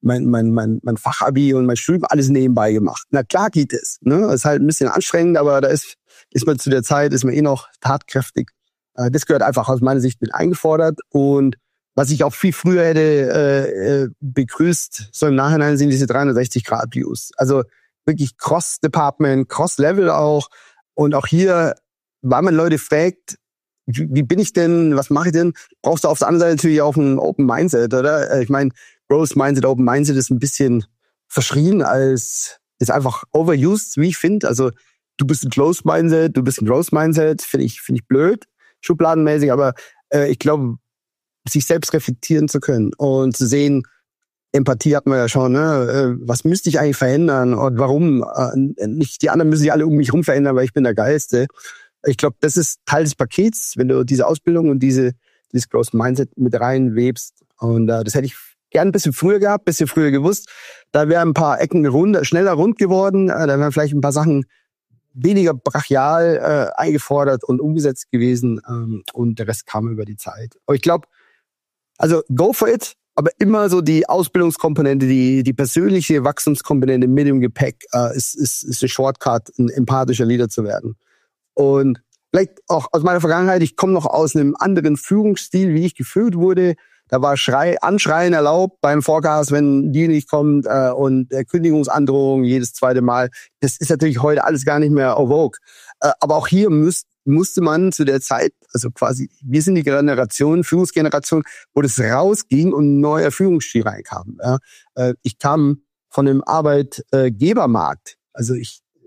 Fachabi und mein Studium alles nebenbei gemacht. Na klar geht es. Ne? Ist halt ein bisschen anstrengend, aber da ist man zu der Zeit, ist man eh noch tatkräftig. Das gehört einfach aus meiner Sicht mit eingefordert. Und was ich auch viel früher hätte begrüßt, so im Nachhinein sind diese 360-Grad-Views. Also wirklich Cross-Department, Cross-Level auch. Und auch hier, weil man Leute fragt, wie bin ich denn, was mache ich denn, brauchst du auf der anderen Seite natürlich auch ein Open Mindset, oder? Ich meine, Growth Mindset, Open Mindset ist ein bisschen verschrien als, ist einfach overused, wie ich finde. Also du bist ein Closed Mindset, du bist ein Growth Mindset, finde ich blöd, schubladenmäßig, aber ich glaube, sich selbst reflektieren zu können und zu sehen, Empathie hatten wir ja schon, ne? Was müsste ich eigentlich verändern und warum? Nicht die anderen müssen sich alle um mich rum verändern, weil ich bin der Geilste. Ich glaube, das ist Teil des Pakets, wenn du diese Ausbildung und dieses Growth Mindset mit reinwebst. Und das hätte ich gern ein bisschen früher gehabt, ein bisschen früher gewusst. Da wären ein paar Ecken schneller rund geworden. Da wären vielleicht ein paar Sachen weniger brachial eingefordert und umgesetzt gewesen. Und der Rest kam über die Zeit. Aber ich glaube, also go for it, aber immer so die Ausbildungskomponente, die persönliche Wachstumskomponente mit dem Gepäck ist ein Shortcut, ein empathischer Leader zu werden. Und vielleicht auch aus meiner Vergangenheit, ich komme noch aus einem anderen Führungsstil, wie ich geführt wurde. Da war Anschreien erlaubt beim Forecast, wenn die nicht kommt und Kündigungsandrohung jedes zweite Mal. Das ist natürlich heute alles gar nicht mehr en vogue. Aber auch hier musste man zu der Zeit, also quasi, wir sind die Führungsgeneration, wo das rausging und ein neuer Führungsstil reinkam. Ja. Ich kam von dem Arbeitgebermarkt, also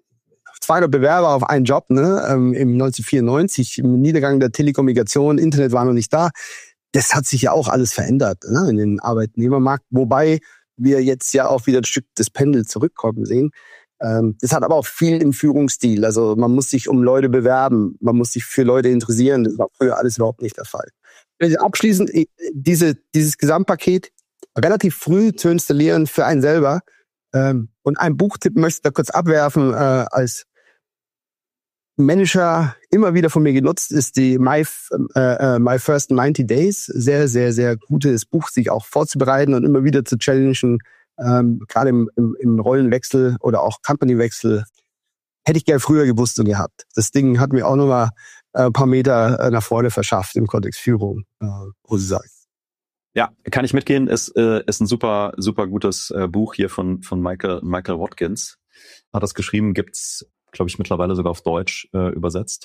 200 Bewerber auf einen Job, ne, im 1994, im Niedergang der Telekommunikation, Internet war noch nicht da. Das hat sich ja auch alles verändert, ne, in den Arbeitnehmermarkt, wobei wir jetzt ja auch wieder ein Stück des Pendels zurückkommen sehen. Das hat aber auch viel im Führungsstil. Also man muss sich um Leute bewerben, man muss sich für Leute interessieren. Das war früher alles überhaupt nicht der Fall. Abschließend dieses Gesamtpaket relativ früh zu installieren für einen selber. Und ein Buchtipp möchte ich da kurz abwerfen, als Manager immer wieder von mir genutzt, ist die My First 90 Days. Sehr, sehr, sehr gutes Buch, sich auch vorzubereiten und immer wieder zu challengen, gerade im Rollenwechsel oder auch Companywechsel. Hätte ich gern früher gewusst und gehabt. Das Ding hat mir auch nochmal ein paar Meter nach vorne verschafft im Kontext Führung, muss ich sagen. Ja, kann ich mitgehen. Ist ein super, super gutes Buch hier von Michael Watkins. Hat das geschrieben, gibt's, glaube ich, mittlerweile sogar auf Deutsch übersetzt.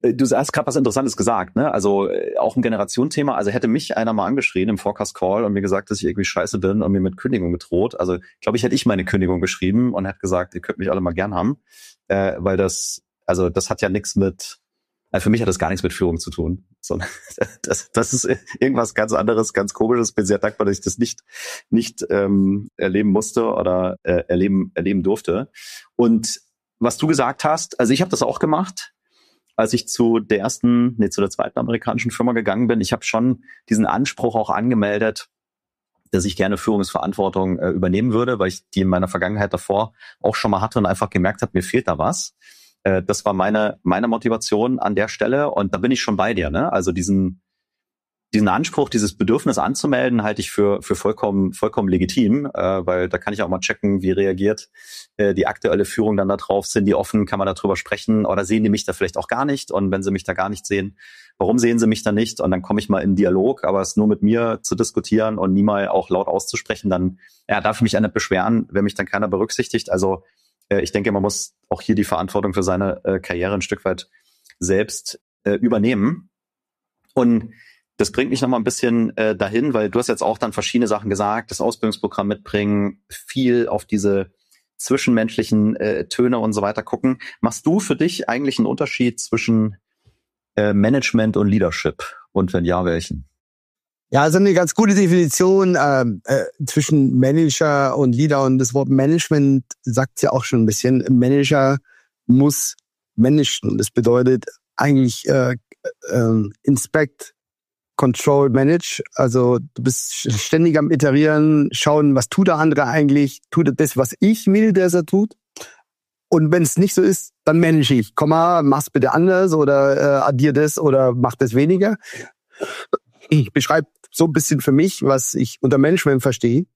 Du hast gerade was Interessantes gesagt, ne? Also auch ein Generationenthema. Also hätte mich einer mal angeschrien im Forecast-Call und mir gesagt, dass ich irgendwie scheiße bin und mir mit Kündigung gedroht. Also glaube ich, hätte ich meine Kündigung geschrieben und hätte gesagt, ihr könnt mich alle mal gern haben, weil das hat ja nichts mit, für mich hat das gar nichts mit Führung zu tun, sondern das ist irgendwas ganz anderes, ganz Komisches. Bin sehr dankbar, dass ich das nicht erleben musste oder erleben durfte. Und was du gesagt hast, also ich habe das auch gemacht. Als ich zu der zweiten amerikanischen Firma gegangen bin, ich habe schon diesen Anspruch auch angemeldet, dass ich gerne Führungsverantwortung übernehmen würde, weil ich die in meiner Vergangenheit davor auch schon mal hatte und einfach gemerkt habe, mir fehlt da was. Das war meine Motivation an der Stelle und da bin ich schon bei dir, ne? Also diesen Anspruch, dieses Bedürfnis anzumelden, halte ich für vollkommen legitim, weil da kann ich auch mal checken, wie reagiert die aktuelle Führung dann da drauf. Sind die offen? Kann man darüber sprechen? Oder sehen die mich da vielleicht auch gar nicht? Und wenn sie mich da gar nicht sehen, warum sehen sie mich da nicht? Und dann komme ich mal in Dialog, aber es nur mit mir zu diskutieren und nie mal auch laut auszusprechen, dann darf ich mich nicht beschweren, wenn mich dann keiner berücksichtigt. Also ich denke, man muss auch hier die Verantwortung für seine Karriere ein Stück weit selbst übernehmen. Und das bringt mich nochmal ein bisschen dahin, weil du hast jetzt auch dann verschiedene Sachen gesagt, das Ausbildungsprogramm mitbringen, viel auf diese zwischenmenschlichen Töne und so weiter gucken. Machst du für dich eigentlich einen Unterschied zwischen Management und Leadership? Und wenn ja, welchen? Ja, also eine ganz gute Definition zwischen Manager und Leader. Und das Wort Management sagt ja auch schon ein bisschen. Manager muss managen. Das bedeutet eigentlich Inspect, Control, Manage. Also du bist ständig am Iterieren, schauen, was tut der andere eigentlich? Tut er das, was ich will, dass er tut? Und wenn es nicht so ist, dann manage ich. Komm mal, mach's bitte anders oder addier das oder mach das weniger. Ich beschreibe so ein bisschen für mich, was ich unter Management verstehe.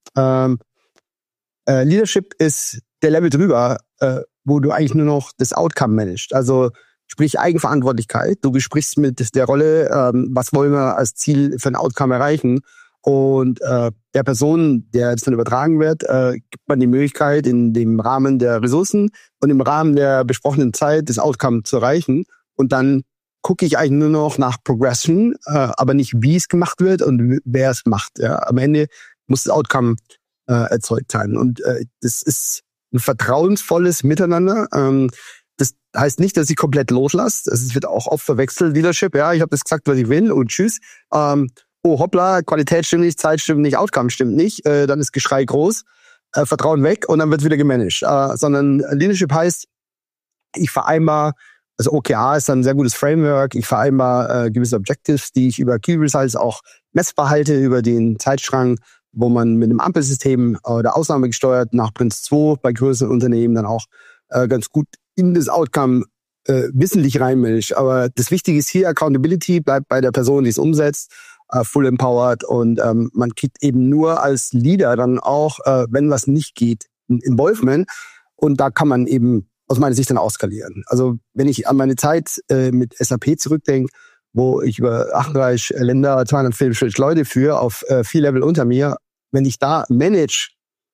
Leadership ist der Level drüber, wo du eigentlich nur noch das Outcome managst. Also sprich Eigenverantwortlichkeit. Du besprichst mit der Rolle, was wollen wir als Ziel für ein Outcome erreichen. Und der Person, der das dann übertragen wird, gibt man die Möglichkeit, in dem Rahmen der Ressourcen und im Rahmen der besprochenen Zeit das Outcome zu erreichen. Und dann gucke ich eigentlich nur noch nach Progression, aber nicht, wie es gemacht wird und wer es macht. Ja. Am Ende muss das Outcome erzeugt sein. Und das ist ein vertrauensvolles Miteinander. Das heißt nicht, dass ich komplett loslasse. Es wird auch oft verwechselt, Leadership. Ja, ich habe das gesagt, was ich will und tschüss. Oh hoppla, Qualität stimmt nicht, Zeit stimmt nicht, Outcome stimmt nicht. Dann ist Geschrei groß, Vertrauen weg und dann wird wieder gemanagt. Sondern Leadership heißt, ich vereinbar, also OKR ist dann ein sehr gutes Framework, ich vereinbar gewisse Objectives, die ich über Key Results auch messbar halte, über den Zeitstrang, wo man mit einem Ampelsystem oder Ausnahme gesteuert nach Prinz 2 bei größeren Unternehmen dann auch ganz gut in das Outcome wissentlich reinmanagt. Aber das Wichtige ist hier, Accountability bleibt bei der Person, die es umsetzt, full empowered und man kriegt eben nur als Leader dann auch, wenn was nicht geht, ein Involvement und da kann man eben aus meiner Sicht dann auskalieren. Also wenn ich an meine Zeit mit SAP zurückdenke, wo ich über 38 Länder 240 Leute führe auf 4 Level unter mir, wenn ich da manage,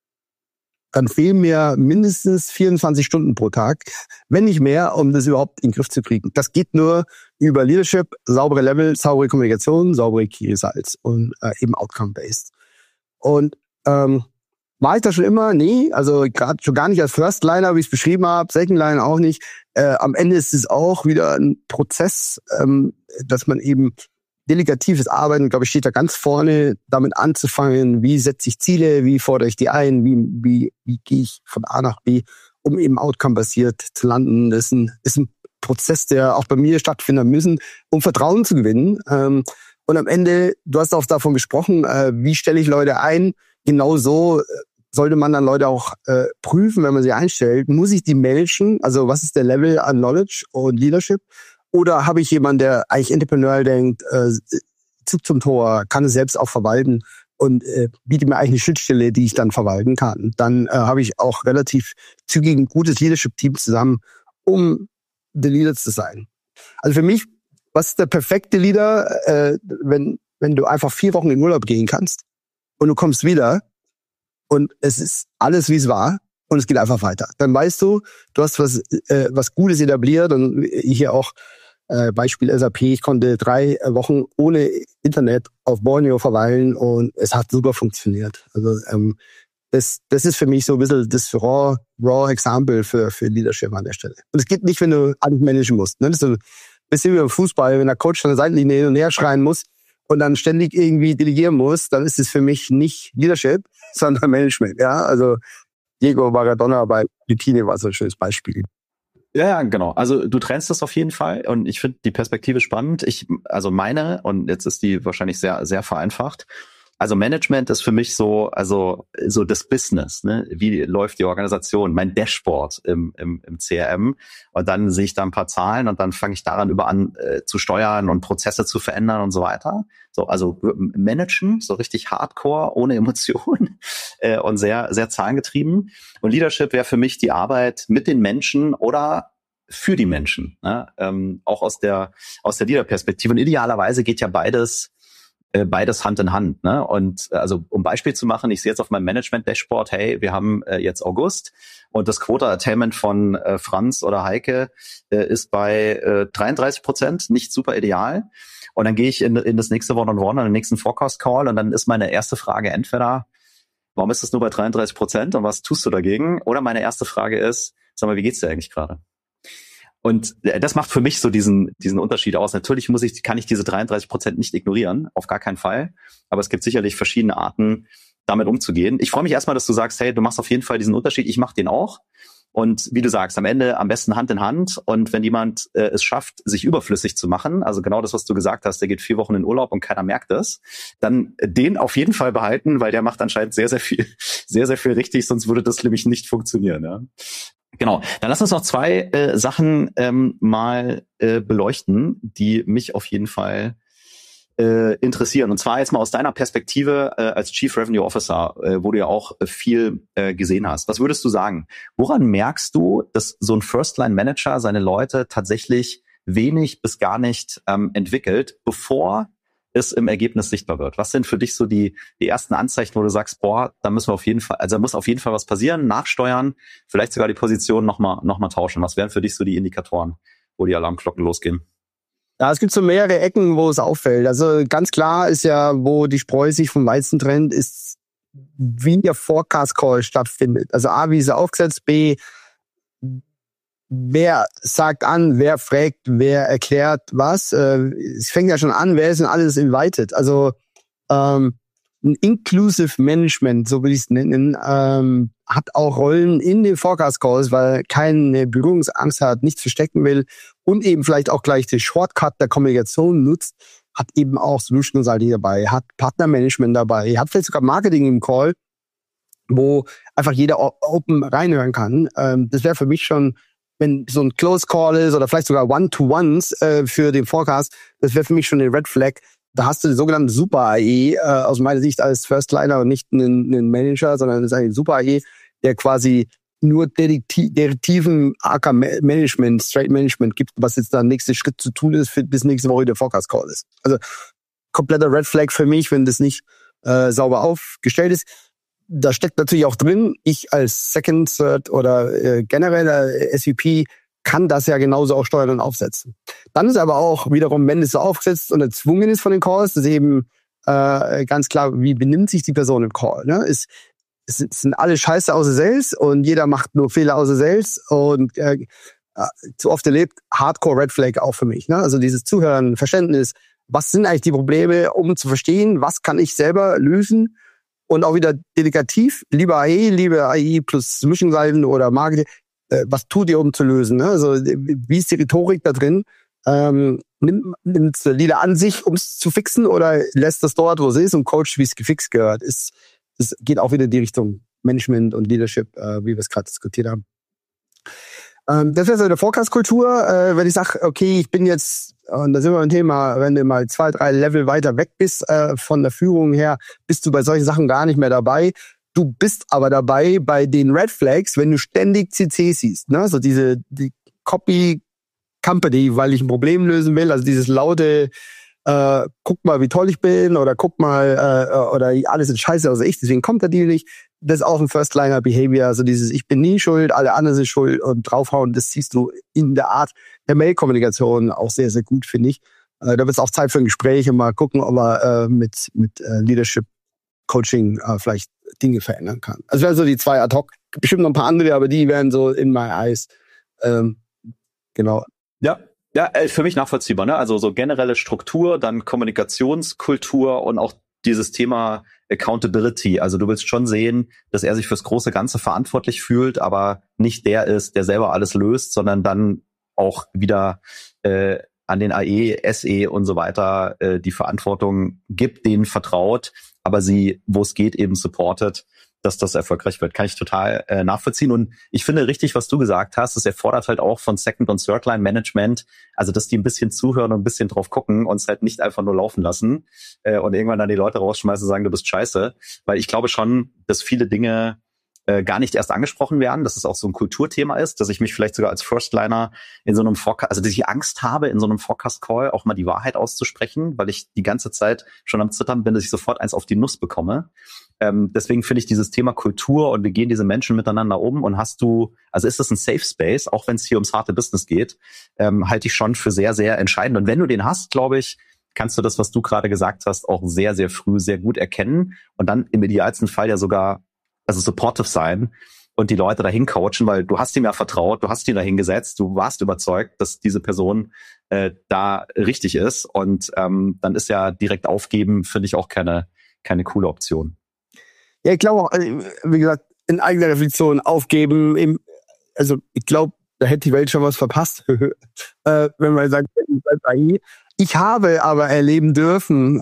dann fehlen mir mindestens 24 Stunden pro Tag, wenn nicht mehr, um das überhaupt in den Griff zu kriegen. Das geht nur über Leadership, saubere Level, saubere Kommunikation, saubere Key Results und eben Outcome-based. Und war ich da schon immer? Nee, also gerade schon gar nicht als Firstliner, wie ich es beschrieben habe, Secondliner auch nicht. Am Ende ist es auch wieder ein Prozess, dass man eben delegatives Arbeiten, glaube ich, steht da ganz vorne, damit anzufangen, wie setze ich Ziele, wie fordere ich die ein, wie gehe ich von A nach B, um eben outcome-basiert zu landen. Das ist ein Prozess, der auch bei mir stattfinden müssen, um Vertrauen zu gewinnen. Und am Ende, du hast auch davon gesprochen, wie stelle ich Leute ein? Genau so sollte man dann Leute auch prüfen, wenn man sie einstellt. Muss ich die managen? Also was ist der Level an Knowledge und Leadership? Oder habe ich jemanden, der eigentlich entrepreneurial denkt, Zug zum Tor, kann es selbst auch verwalten und bietet mir eigentlich eine Schnittstelle, die ich dann verwalten kann. Dann habe ich auch relativ zügig ein gutes Leadership-Team zusammen, um der Leader zu sein. Also für mich, was ist der perfekte Leader, wenn du einfach 4 Wochen in Urlaub gehen kannst und du kommst wieder und es ist alles, wie es war und es geht einfach weiter. Dann weißt du, du hast was Gutes etabliert und hier auch Beispiel SAP, ich konnte 3 Wochen ohne Internet auf Borneo verweilen und es hat super funktioniert. Also das ist für mich so ein bisschen das raw Example für Leadership an der Stelle. Und es geht nicht, wenn du alles managen musst. Ne? Das ist so ein bisschen wie beim Fußball, wenn der Coach an der Seitenlinie hin und her schreien muss und dann ständig irgendwie delegieren muss, dann ist es für mich nicht Leadership, sondern Management. Ja, also Diego Maradona bei Argentinien war so ein schönes Beispiel. Ja, genau. Also du trennst das auf jeden Fall und ich finde die Perspektive spannend. Und jetzt ist die wahrscheinlich sehr, sehr vereinfacht. Also Management ist für mich so das Business, ne? Wie läuft die Organisation? Mein Dashboard im CRM. Und dann sehe ich da ein paar Zahlen und dann fange ich daran an zu steuern und Prozesse zu verändern und so weiter. So, also managen, so richtig hardcore, ohne Emotionen und sehr, sehr zahlengetrieben. Und Leadership wäre für mich die Arbeit mit den Menschen oder für die Menschen, ne? Auch aus der Leader-Perspektive. Und idealerweise geht ja beides Hand in Hand, ne? Und also um Beispiel zu machen, ich sehe jetzt auf meinem Management-Dashboard, hey, wir haben jetzt August und das Quota-Attainment von Franz oder Heike ist bei 33%, nicht super ideal. Und dann gehe ich in das nächste One-on-One, in den nächsten Forecast-Call und dann ist meine erste Frage entweder, warum ist das nur bei 33% und was tust du dagegen? Oder meine erste Frage ist, sag mal, wie geht's dir eigentlich gerade? Und das macht für mich so diesen Unterschied aus. Natürlich kann ich diese 33% nicht ignorieren, auf gar keinen Fall. Aber es gibt sicherlich verschiedene Arten, damit umzugehen. Ich freue mich erstmal, dass du sagst, hey, du machst auf jeden Fall diesen Unterschied. Ich mache den auch. Und wie du sagst, am Ende am besten Hand in Hand. Und wenn jemand es schafft, sich überflüssig zu machen, also genau das, was du gesagt hast, der geht 4 Wochen in Urlaub und keiner merkt das, dann den auf jeden Fall behalten, weil der macht anscheinend sehr, sehr viel richtig, sonst würde das nämlich nicht funktionieren. Ja? Genau, dann lass uns noch 2 Sachen mal beleuchten, die mich auf jeden Fall interessieren. Und zwar jetzt mal aus deiner Perspektive als Chief Revenue Officer, wo du ja auch viel gesehen hast. Was würdest du sagen? Woran merkst du, dass so ein First-Line-Manager seine Leute tatsächlich wenig bis gar nicht entwickelt, bevor es im Ergebnis sichtbar wird? Was sind für dich so die ersten Anzeichen, wo du sagst, boah, da müssen wir auf jeden Fall, also da muss auf jeden Fall was passieren, nachsteuern, vielleicht sogar die Position noch mal tauschen. Was wären für dich so die Indikatoren, wo die Alarmglocken losgehen? Ja, es gibt so mehrere Ecken, wo es auffällt. Also ganz klar ist ja, wo die Spreu sich vom Weizen trennt, ist, wie der Forecast-Call stattfindet. Also A, wie ist er aufgesetzt, B, wer sagt an, wer fragt, wer erklärt was. Es fängt ja schon an, wer ist denn alles invited? Also ein Inclusive Management, so will ich es nennen, hat auch Rollen in den Forecast Calls, weil keine Berührungsangst hat, nichts verstecken will und eben vielleicht auch gleich den Shortcut der Kommunikation nutzt, hat eben auch Solution Consulting dabei, hat Partnermanagement dabei, hat vielleicht sogar Marketing im Call, wo einfach jeder open reinhören kann. Das wäre für mich schon, wenn so ein Close Call ist oder vielleicht sogar One-to-Ones für den Forecast, das wäre für mich schon eine Red Flag. Da hast du den sogenannten Super AE aus meiner Sicht als First Liner und nicht einen Manager, sondern das ist ein Super AE, der quasi nur Direktiven AK Management, Straight Management gibt, was jetzt der nächste Schritt zu tun ist, bis nächste Woche der Forecast Call ist. Also kompletter Red Flag für mich, wenn das nicht sauber aufgestellt ist. Da steckt natürlich auch drin, ich als Second, Third oder genereller SVP kann das ja genauso auch steuern und aufsetzen. Dann ist aber auch wiederum, wenn es so aufgesetzt und erzwungen ist von den Calls, ist eben ganz klar, wie benimmt sich die Person im Call. Ne? Es sind alle Scheiße außer Sales und jeder macht nur Fehler außer Sales und zu oft erlebt, Hardcore Red Flag auch für mich. Ne? Also dieses Zuhören, Verständnis, was sind eigentlich die Probleme, um zu verstehen, was kann ich selber lösen und auch wieder delegativ, lieber AI plus Solution-Seiten oder Marketing, was tut ihr, um zu lösen? Ne? Also wie ist die Rhetorik da drin? Nimmt der Leader an sich, um es zu fixen oder lässt das dort, wo es ist und coacht, wie es gefixt gehört? Das geht auch wieder in die Richtung Management und Leadership, wie wir es gerade diskutiert haben. Das wäre so eine Forecast-Kultur. Wenn ich sage, okay, ich bin jetzt, und da sind wir beim Thema, wenn du mal 2, 3 Level weiter weg bist von der Führung her, bist du bei solchen Sachen gar nicht mehr dabei. Du bist aber dabei bei den Red Flags, wenn du ständig CC siehst, ne? So die Copy Company, weil ich ein Problem lösen will, also dieses laute, guck mal, wie toll ich bin, oder guck mal, oder alles ist scheiße, also ich, deswegen kommt der Deal nicht. das ist auch ein First-Liner-Behavior, also dieses Ich bin nie schuld, alle anderen sind schuld und draufhauen, das siehst du in der Art der Mail-Kommunikation auch sehr, sehr gut, finde ich. Da wird es auch Zeit für ein Gespräch und mal gucken, ob man mit Leadership-Coaching vielleicht Dinge verändern kann. Also das wären so die 2 ad hoc. Bestimmt noch ein paar andere, aber die wären so in my eyes. Genau. Ja, für mich nachvollziehbar, ne? Also so generelle Struktur, dann Kommunikationskultur und auch dieses Thema Accountability. Also du willst schon sehen, dass er sich fürs große Ganze verantwortlich fühlt, aber nicht der ist, der selber alles löst, sondern dann auch wieder an den AE, SE und so weiter die Verantwortung gibt, denen vertraut, aber sie, wo es geht, eben supportet, dass das erfolgreich wird. Kann ich total nachvollziehen. Und ich finde richtig, was du gesagt hast, es erfordert halt auch von Second- und Third-Line-Management, also dass die ein bisschen zuhören und ein bisschen drauf gucken und es halt nicht einfach nur laufen lassen und irgendwann dann die Leute rausschmeißen und sagen, du bist scheiße. Weil ich glaube schon, dass viele Dinge gar nicht erst angesprochen werden, dass es auch so ein Kulturthema ist, dass ich mich vielleicht sogar als Firstliner in so einem Forecast, also dass ich Angst habe, in so einem Forecast-Call auch mal die Wahrheit auszusprechen, weil ich die ganze Zeit schon am Zittern bin, dass ich sofort eins auf die Nuss bekomme. Deswegen finde ich dieses Thema Kultur und wie gehen diese Menschen miteinander um und also ist das ein Safe Space, auch wenn es hier ums harte Business geht, halte ich schon für sehr, sehr entscheidend. Und wenn du den hast, glaube ich, kannst du das, was du gerade gesagt hast, auch sehr, sehr früh sehr gut erkennen und dann im idealsten Fall ja sogar supportive sein und die Leute dahin coachen, weil du hast ihm ja vertraut, du hast ihn dahin gesetzt, du warst überzeugt, dass diese Person da richtig ist und dann ist ja direkt aufgeben, finde ich auch keine coole Option. Ja, ich glaube auch, wie gesagt, in eigener Reflexion aufgeben, also ich glaube, da hätte die Welt schon was verpasst, wenn man sagt, ich habe aber erleben dürfen,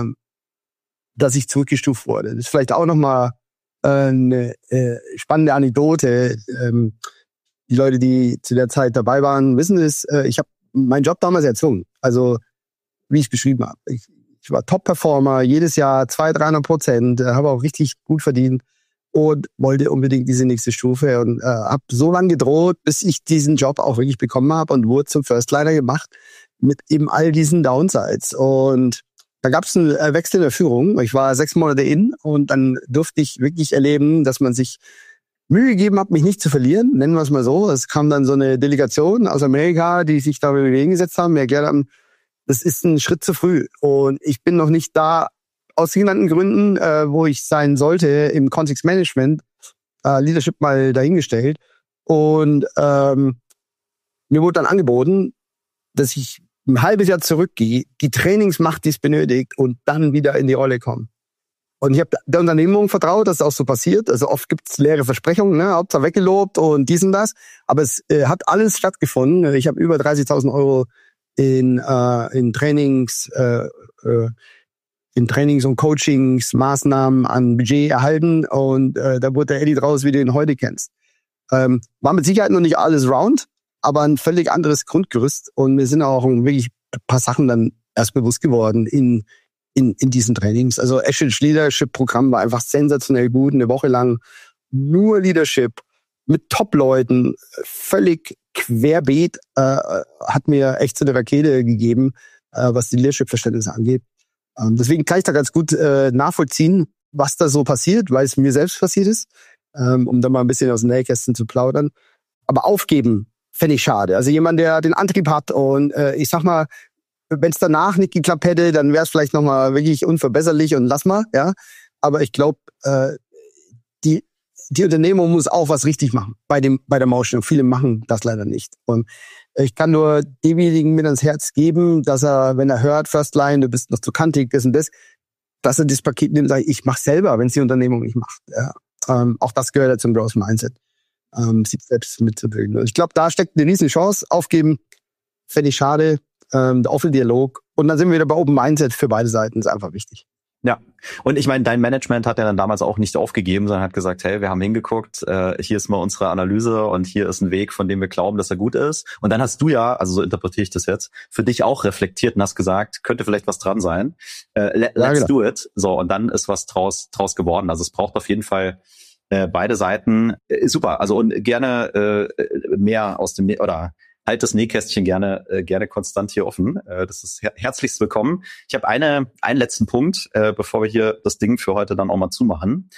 dass ich zurückgestuft wurde. Das ist vielleicht auch nochmal eine spannende Anekdote. Die Leute, die zu der Zeit dabei waren, wissen es. Ich habe meinen Job damals erzwungen. Also, wie ich es beschrieben habe. Ich war Top-Performer, jedes Jahr 200-300%, habe auch richtig gut verdient und wollte unbedingt diese nächste Stufe und habe so lange gedroht, bis ich diesen Job auch wirklich bekommen habe und wurde zum Firstliner gemacht mit eben all diesen Downsides. Und da gab es einen Wechsel in der Führung. Ich war 6 Monate in und dann durfte ich wirklich erleben, dass man sich Mühe gegeben hat, mich nicht zu verlieren, nennen wir es mal so. Es kam dann so eine Delegation aus Amerika, die sich darüber hingesetzt haben, mir erklärt haben, das ist ein Schritt zu früh. Und ich bin noch nicht da, aus den genannten Gründen, wo ich sein sollte, im Context Management, Leadership mal dahingestellt. Und mir wurde dann angeboten, dass ich ein halbes Jahr zurückgehe, die Trainings mache, die es benötigt und dann wieder in die Rolle komme. Und ich habe der Unternehmung vertraut, dass es auch so passiert. Also oft gibt es leere Versprechungen, ne? Hauptsache weggelobt und dies und das. Aber es hat alles stattgefunden. Ich habe über 30.000 Euro in Trainings und Coachings, Maßnahmen an Budget erhalten und da wurde der Eddie draus, wie du ihn heute kennst. War mit Sicherheit noch nicht alles round, aber ein völlig anderes Grundgerüst und mir sind auch wirklich ein paar Sachen dann erst bewusst geworden in diesen Trainings. Also Ashridge Leadership Programm war einfach sensationell gut, eine Woche lang nur Leadership mit Top-Leuten, völlig querbeet, hat mir echt so eine Rakete gegeben, was die Leadership-Verständnisse angeht. Deswegen kann ich da ganz gut nachvollziehen, was da so passiert, weil es mir selbst passiert ist, um da mal ein bisschen aus dem Nähkästchen zu plaudern. Aber aufgeben fände ich schade. Also jemand, der den Antrieb hat und ich sag mal, wenn es danach nicht geklappt hätte, dann wäre es vielleicht nochmal wirklich unverbesserlich und lass mal, ja. Aber ich glaube, die Unternehmung muss auch was richtig machen bei der Motion. Viele machen das leider nicht. Und ich kann nur demjenigen mit ans Herz geben, dass er, wenn er hört, Firstline, du bist noch zu kantig, das und das, dass er das Paket nimmt und sagt, ich mach's selber, wenn es die Unternehmung nicht macht. Ja. Auch das gehört ja zum Growth Mindset, sich selbst mitzubilden. Und ich glaube, da steckt eine riesen Chance. Aufgeben fände ich schade. Der offene Dialog. Und dann sind wir wieder bei Open Mindset für beide Seiten. Ist einfach wichtig. Ja, und ich meine, dein Management hat ja dann damals auch nicht aufgegeben, sondern hat gesagt, hey, wir haben hingeguckt, hier ist mal unsere Analyse und hier ist ein Weg, von dem wir glauben, dass er gut ist. Und dann hast du ja, also so interpretiere ich das jetzt, für dich auch reflektiert und hast gesagt, könnte vielleicht was dran sein. Let's do it. So, und dann ist was draus geworden. Also es braucht auf jeden Fall beide Seiten. Super, also und gerne mehr aus dem, oder halt das Nähkästchen gerne konstant hier offen. Das ist herzlichst willkommen. Ich habe einen letzten Punkt, bevor wir hier das Ding für heute dann auch mal zumachen.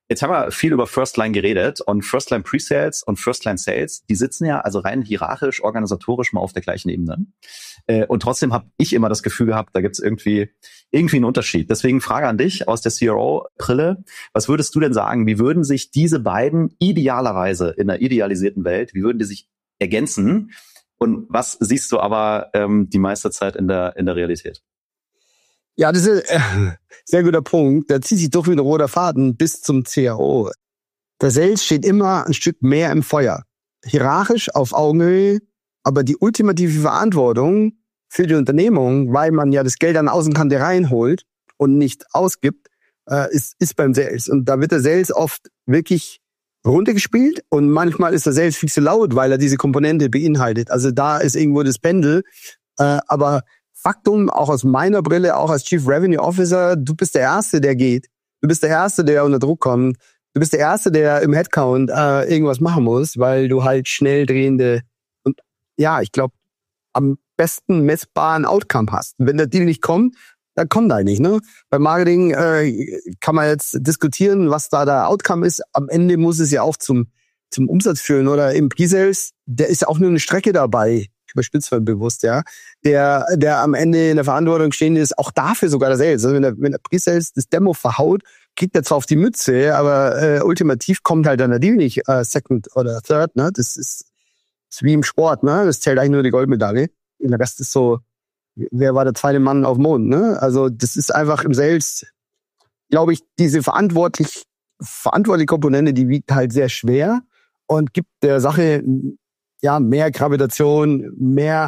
Jetzt haben wir viel über First-Line geredet und First-Line Pre-Sales und First-Line Sales, die sitzen ja also rein hierarchisch, organisatorisch mal auf der gleichen Ebene. Und trotzdem habe ich immer das Gefühl gehabt, da gibt es irgendwie einen Unterschied. Deswegen Frage an dich aus der CRO-Brille. Was würdest du denn sagen, wie würden sich diese beiden idealerweise in einer idealisierten Welt, wie würden die sich ergänzen? Und was siehst du aber die meiste Zeit in der Realität? Ja, das ist ein sehr guter Punkt. Da zieht sich durch wie ein roter Faden bis zum CRO. Der Sales steht immer ein Stück mehr im Feuer. Hierarchisch auf Augenhöhe, aber die ultimative Verantwortung für die Unternehmung, weil man ja das Geld an der Außenkante reinholt und nicht ausgibt, ist beim Sales. Und da wird der Sales oft wirklich runtergespielt und manchmal ist der Sales viel zu laut, weil er diese Komponente beinhaltet. Also da ist irgendwo das Pendel. Aber Faktum, auch aus meiner Brille, auch als Chief Revenue Officer, du bist der Erste, der geht. Du bist der Erste, der unter Druck kommt. Du bist der Erste, der im Headcount irgendwas machen muss, weil du halt schnell drehende und ja, ich glaube, am besten messbaren Outcome hast. Wenn der Deal nicht kommt, dann kommt er nicht. Ne? Beim Marketing kann man jetzt diskutieren, was da der Outcome ist. Am Ende muss es ja auch zum Umsatz führen. Oder im Pre-Sales, der ist ja auch nur eine Strecke dabei. Überspitzt bewusst, ja, der am Ende in der Verantwortung stehen ist, auch dafür sogar der Sales. Also wenn der Pre-Sales das Demo verhaut, kriegt er zwar auf die Mütze, aber ultimativ kommt halt dann der Deal nicht Second oder Third, ne? Das ist wie im Sport, ne? Das zählt eigentlich nur die Goldmedaille. Und der Rest ist so, wer war der zweite Mann auf dem Mond, ne? Also das ist einfach im Sales, glaube ich, diese verantwortliche Komponente, die wiegt halt sehr schwer und gibt der Sache ja, mehr Gravitation, mehr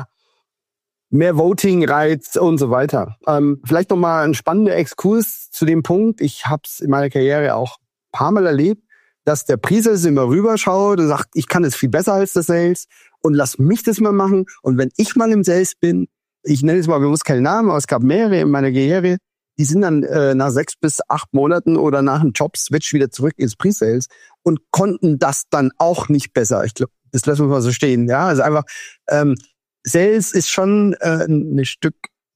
Voting-Reiz und so weiter. Vielleicht nochmal ein spannender Exkurs zu dem Punkt. Ich habe es in meiner Karriere auch ein paar Mal erlebt, dass der Pre-Sales immer rüberschaut und sagt, ich kann es viel besser als der Sales und lass mich das mal machen. Und wenn ich mal im Sales bin, ich nenne es mal bewusst keinen Namen, aber es gab mehrere in meiner Karriere, die sind dann nach 6 bis 8 Monaten oder nach einem Job-Switch wieder zurück ins Pre-Sales und konnten das dann auch nicht besser. Ich glaube, das lassen wir mal so stehen. Ja, also einfach Sales ist schon ein Stück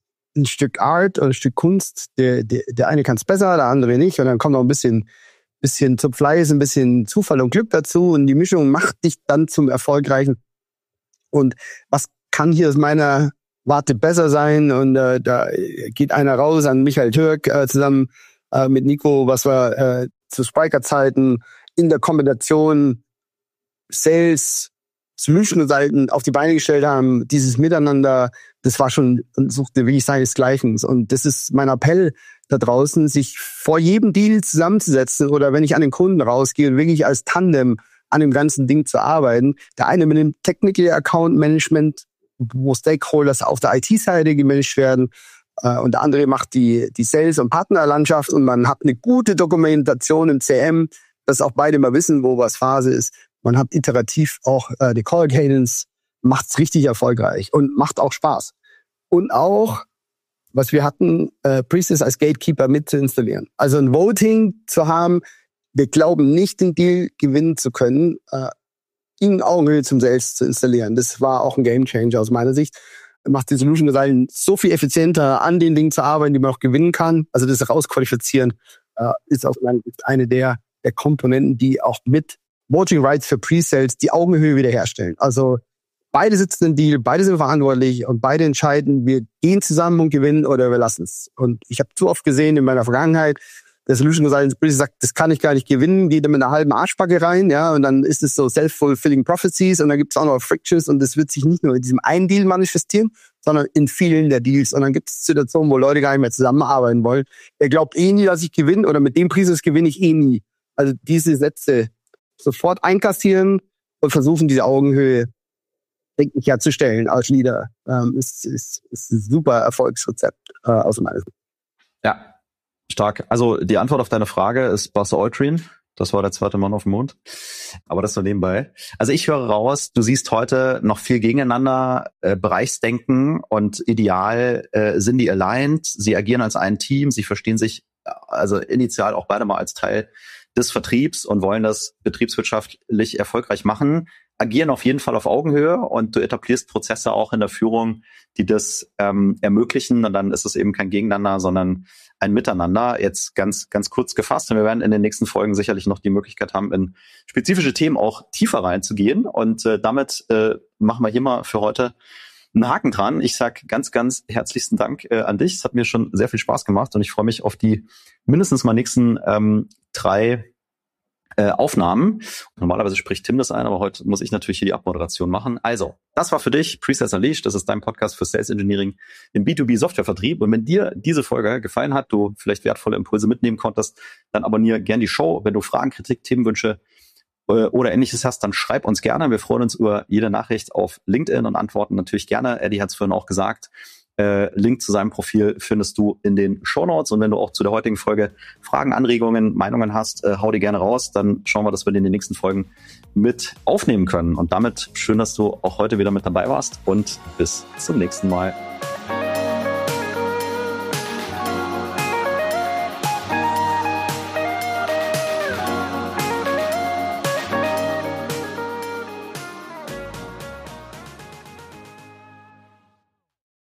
Art oder ein Stück Kunst. Der eine kann es besser, der andere nicht. Und dann kommt noch ein bisschen zum Fleiß, ein bisschen Zufall und Glück dazu. Und die Mischung macht dich dann zum Erfolgreichen. Und was kann hier aus meiner Warte besser sein? Und da geht einer raus an Michael Türk zusammen mit Nico, was wir zu Spiker-Zeiten in der Kombination Sales, Solution-Seiten auf die Beine gestellt haben, dieses Miteinander, das war schon, suchte wirklich seinesgleichen. Und das ist mein Appell da draußen, sich vor jedem Deal zusammenzusetzen oder wenn ich an den Kunden rausgehe und wirklich als Tandem an dem ganzen Ding zu arbeiten. Der eine mit dem Technical Account Management, wo Stakeholders auf der IT-Seite gemanagt werden und der andere macht die Sales- und Partnerlandschaft und man hat eine gute Dokumentation im CM, dass auch beide mal wissen, wo was Phase ist. Man hat iterativ auch die Call Cadence, macht's richtig erfolgreich und macht auch Spaß. Und auch, was wir hatten, Pre-Sales als Gatekeeper mit zu installieren. Also ein Voting zu haben, wir glauben nicht, den Deal gewinnen zu können, in Augenhöhe zum Sales zu installieren. Das war auch ein Gamechanger aus meiner Sicht. Macht die Solution Design so viel effizienter, an den Dingen zu arbeiten, die man auch gewinnen kann. Also das Rausqualifizieren ist aus meiner Sicht eine der Komponenten, die auch mit Voting Rights für Pre-Sales die Augenhöhe wiederherstellen. Also beide sitzen im Deal, beide sind verantwortlich und beide entscheiden, wir gehen zusammen und gewinnen oder wir lassen es. Und ich habe zu oft gesehen in meiner Vergangenheit, der Solution Design sagt, das kann ich gar nicht gewinnen, geht mit einer halben Arschbacke rein, ja, und dann ist es so self-fulfilling prophecies und dann gibt es auch noch Frictions und das wird sich nicht nur in diesem einen Deal manifestieren, sondern in vielen der Deals. Und dann gibt es Situationen, wo Leute gar nicht mehr zusammenarbeiten wollen. Er glaubt eh nie, dass ich gewinne oder mit dem Preis gewinne ich eh nie. Also diese Sätze sofort einkassieren und versuchen, diese Augenhöhe denklich herzustellen als Leader, ist ein super Erfolgsrezept aus meiner Sicht. Ja, stark. Also die Antwort auf deine Frage ist Buzz Aldrin. Das war der zweite Mann auf dem Mond. Aber das nur nebenbei. Also ich höre raus, du siehst heute noch viel gegeneinander, Bereichsdenken und ideal sind die aligned. Sie agieren als ein Team, sie verstehen sich also initial auch beide mal als Teil des Vertriebs und wollen das betriebswirtschaftlich erfolgreich machen. agieren auf jeden Fall auf Augenhöhe und du etablierst Prozesse auch in der Führung, die das ermöglichen. Und dann ist es eben kein Gegeneinander, sondern ein Miteinander. Jetzt ganz kurz gefasst. Und wir werden in den nächsten Folgen sicherlich noch die Möglichkeit haben, in spezifische Themen auch tiefer reinzugehen. Und damit machen wir hier mal für heute einen Haken dran. Ich sage ganz herzlichsten Dank an dich. Es hat mir schon sehr viel Spaß gemacht und ich freue mich auf die mindestens mal nächsten 3 Aufnahmen. Normalerweise spricht Tim das ein, aber heute muss ich natürlich hier die Abmoderation machen. Also, das war für dich Presets Unleashed. Das ist dein Podcast für Sales Engineering im B2B Softwarevertrieb. Und wenn dir diese Folge gefallen hat, du vielleicht wertvolle Impulse mitnehmen konntest, dann abonniere gern die Show. Wenn du Fragen, Kritik, Themenwünsche oder Ähnliches hast, dann schreib uns gerne. Wir freuen uns über jede Nachricht auf LinkedIn und antworten natürlich gerne. Eddie hat es vorhin auch gesagt. Link zu seinem Profil findest du in den Shownotes. Und wenn du auch zu der heutigen Folge Fragen, Anregungen, Meinungen hast, hau die gerne raus. Dann schauen wir, dass wir den in den nächsten Folgen mit aufnehmen können. Und damit schön, dass du auch heute wieder mit dabei warst und bis zum nächsten Mal.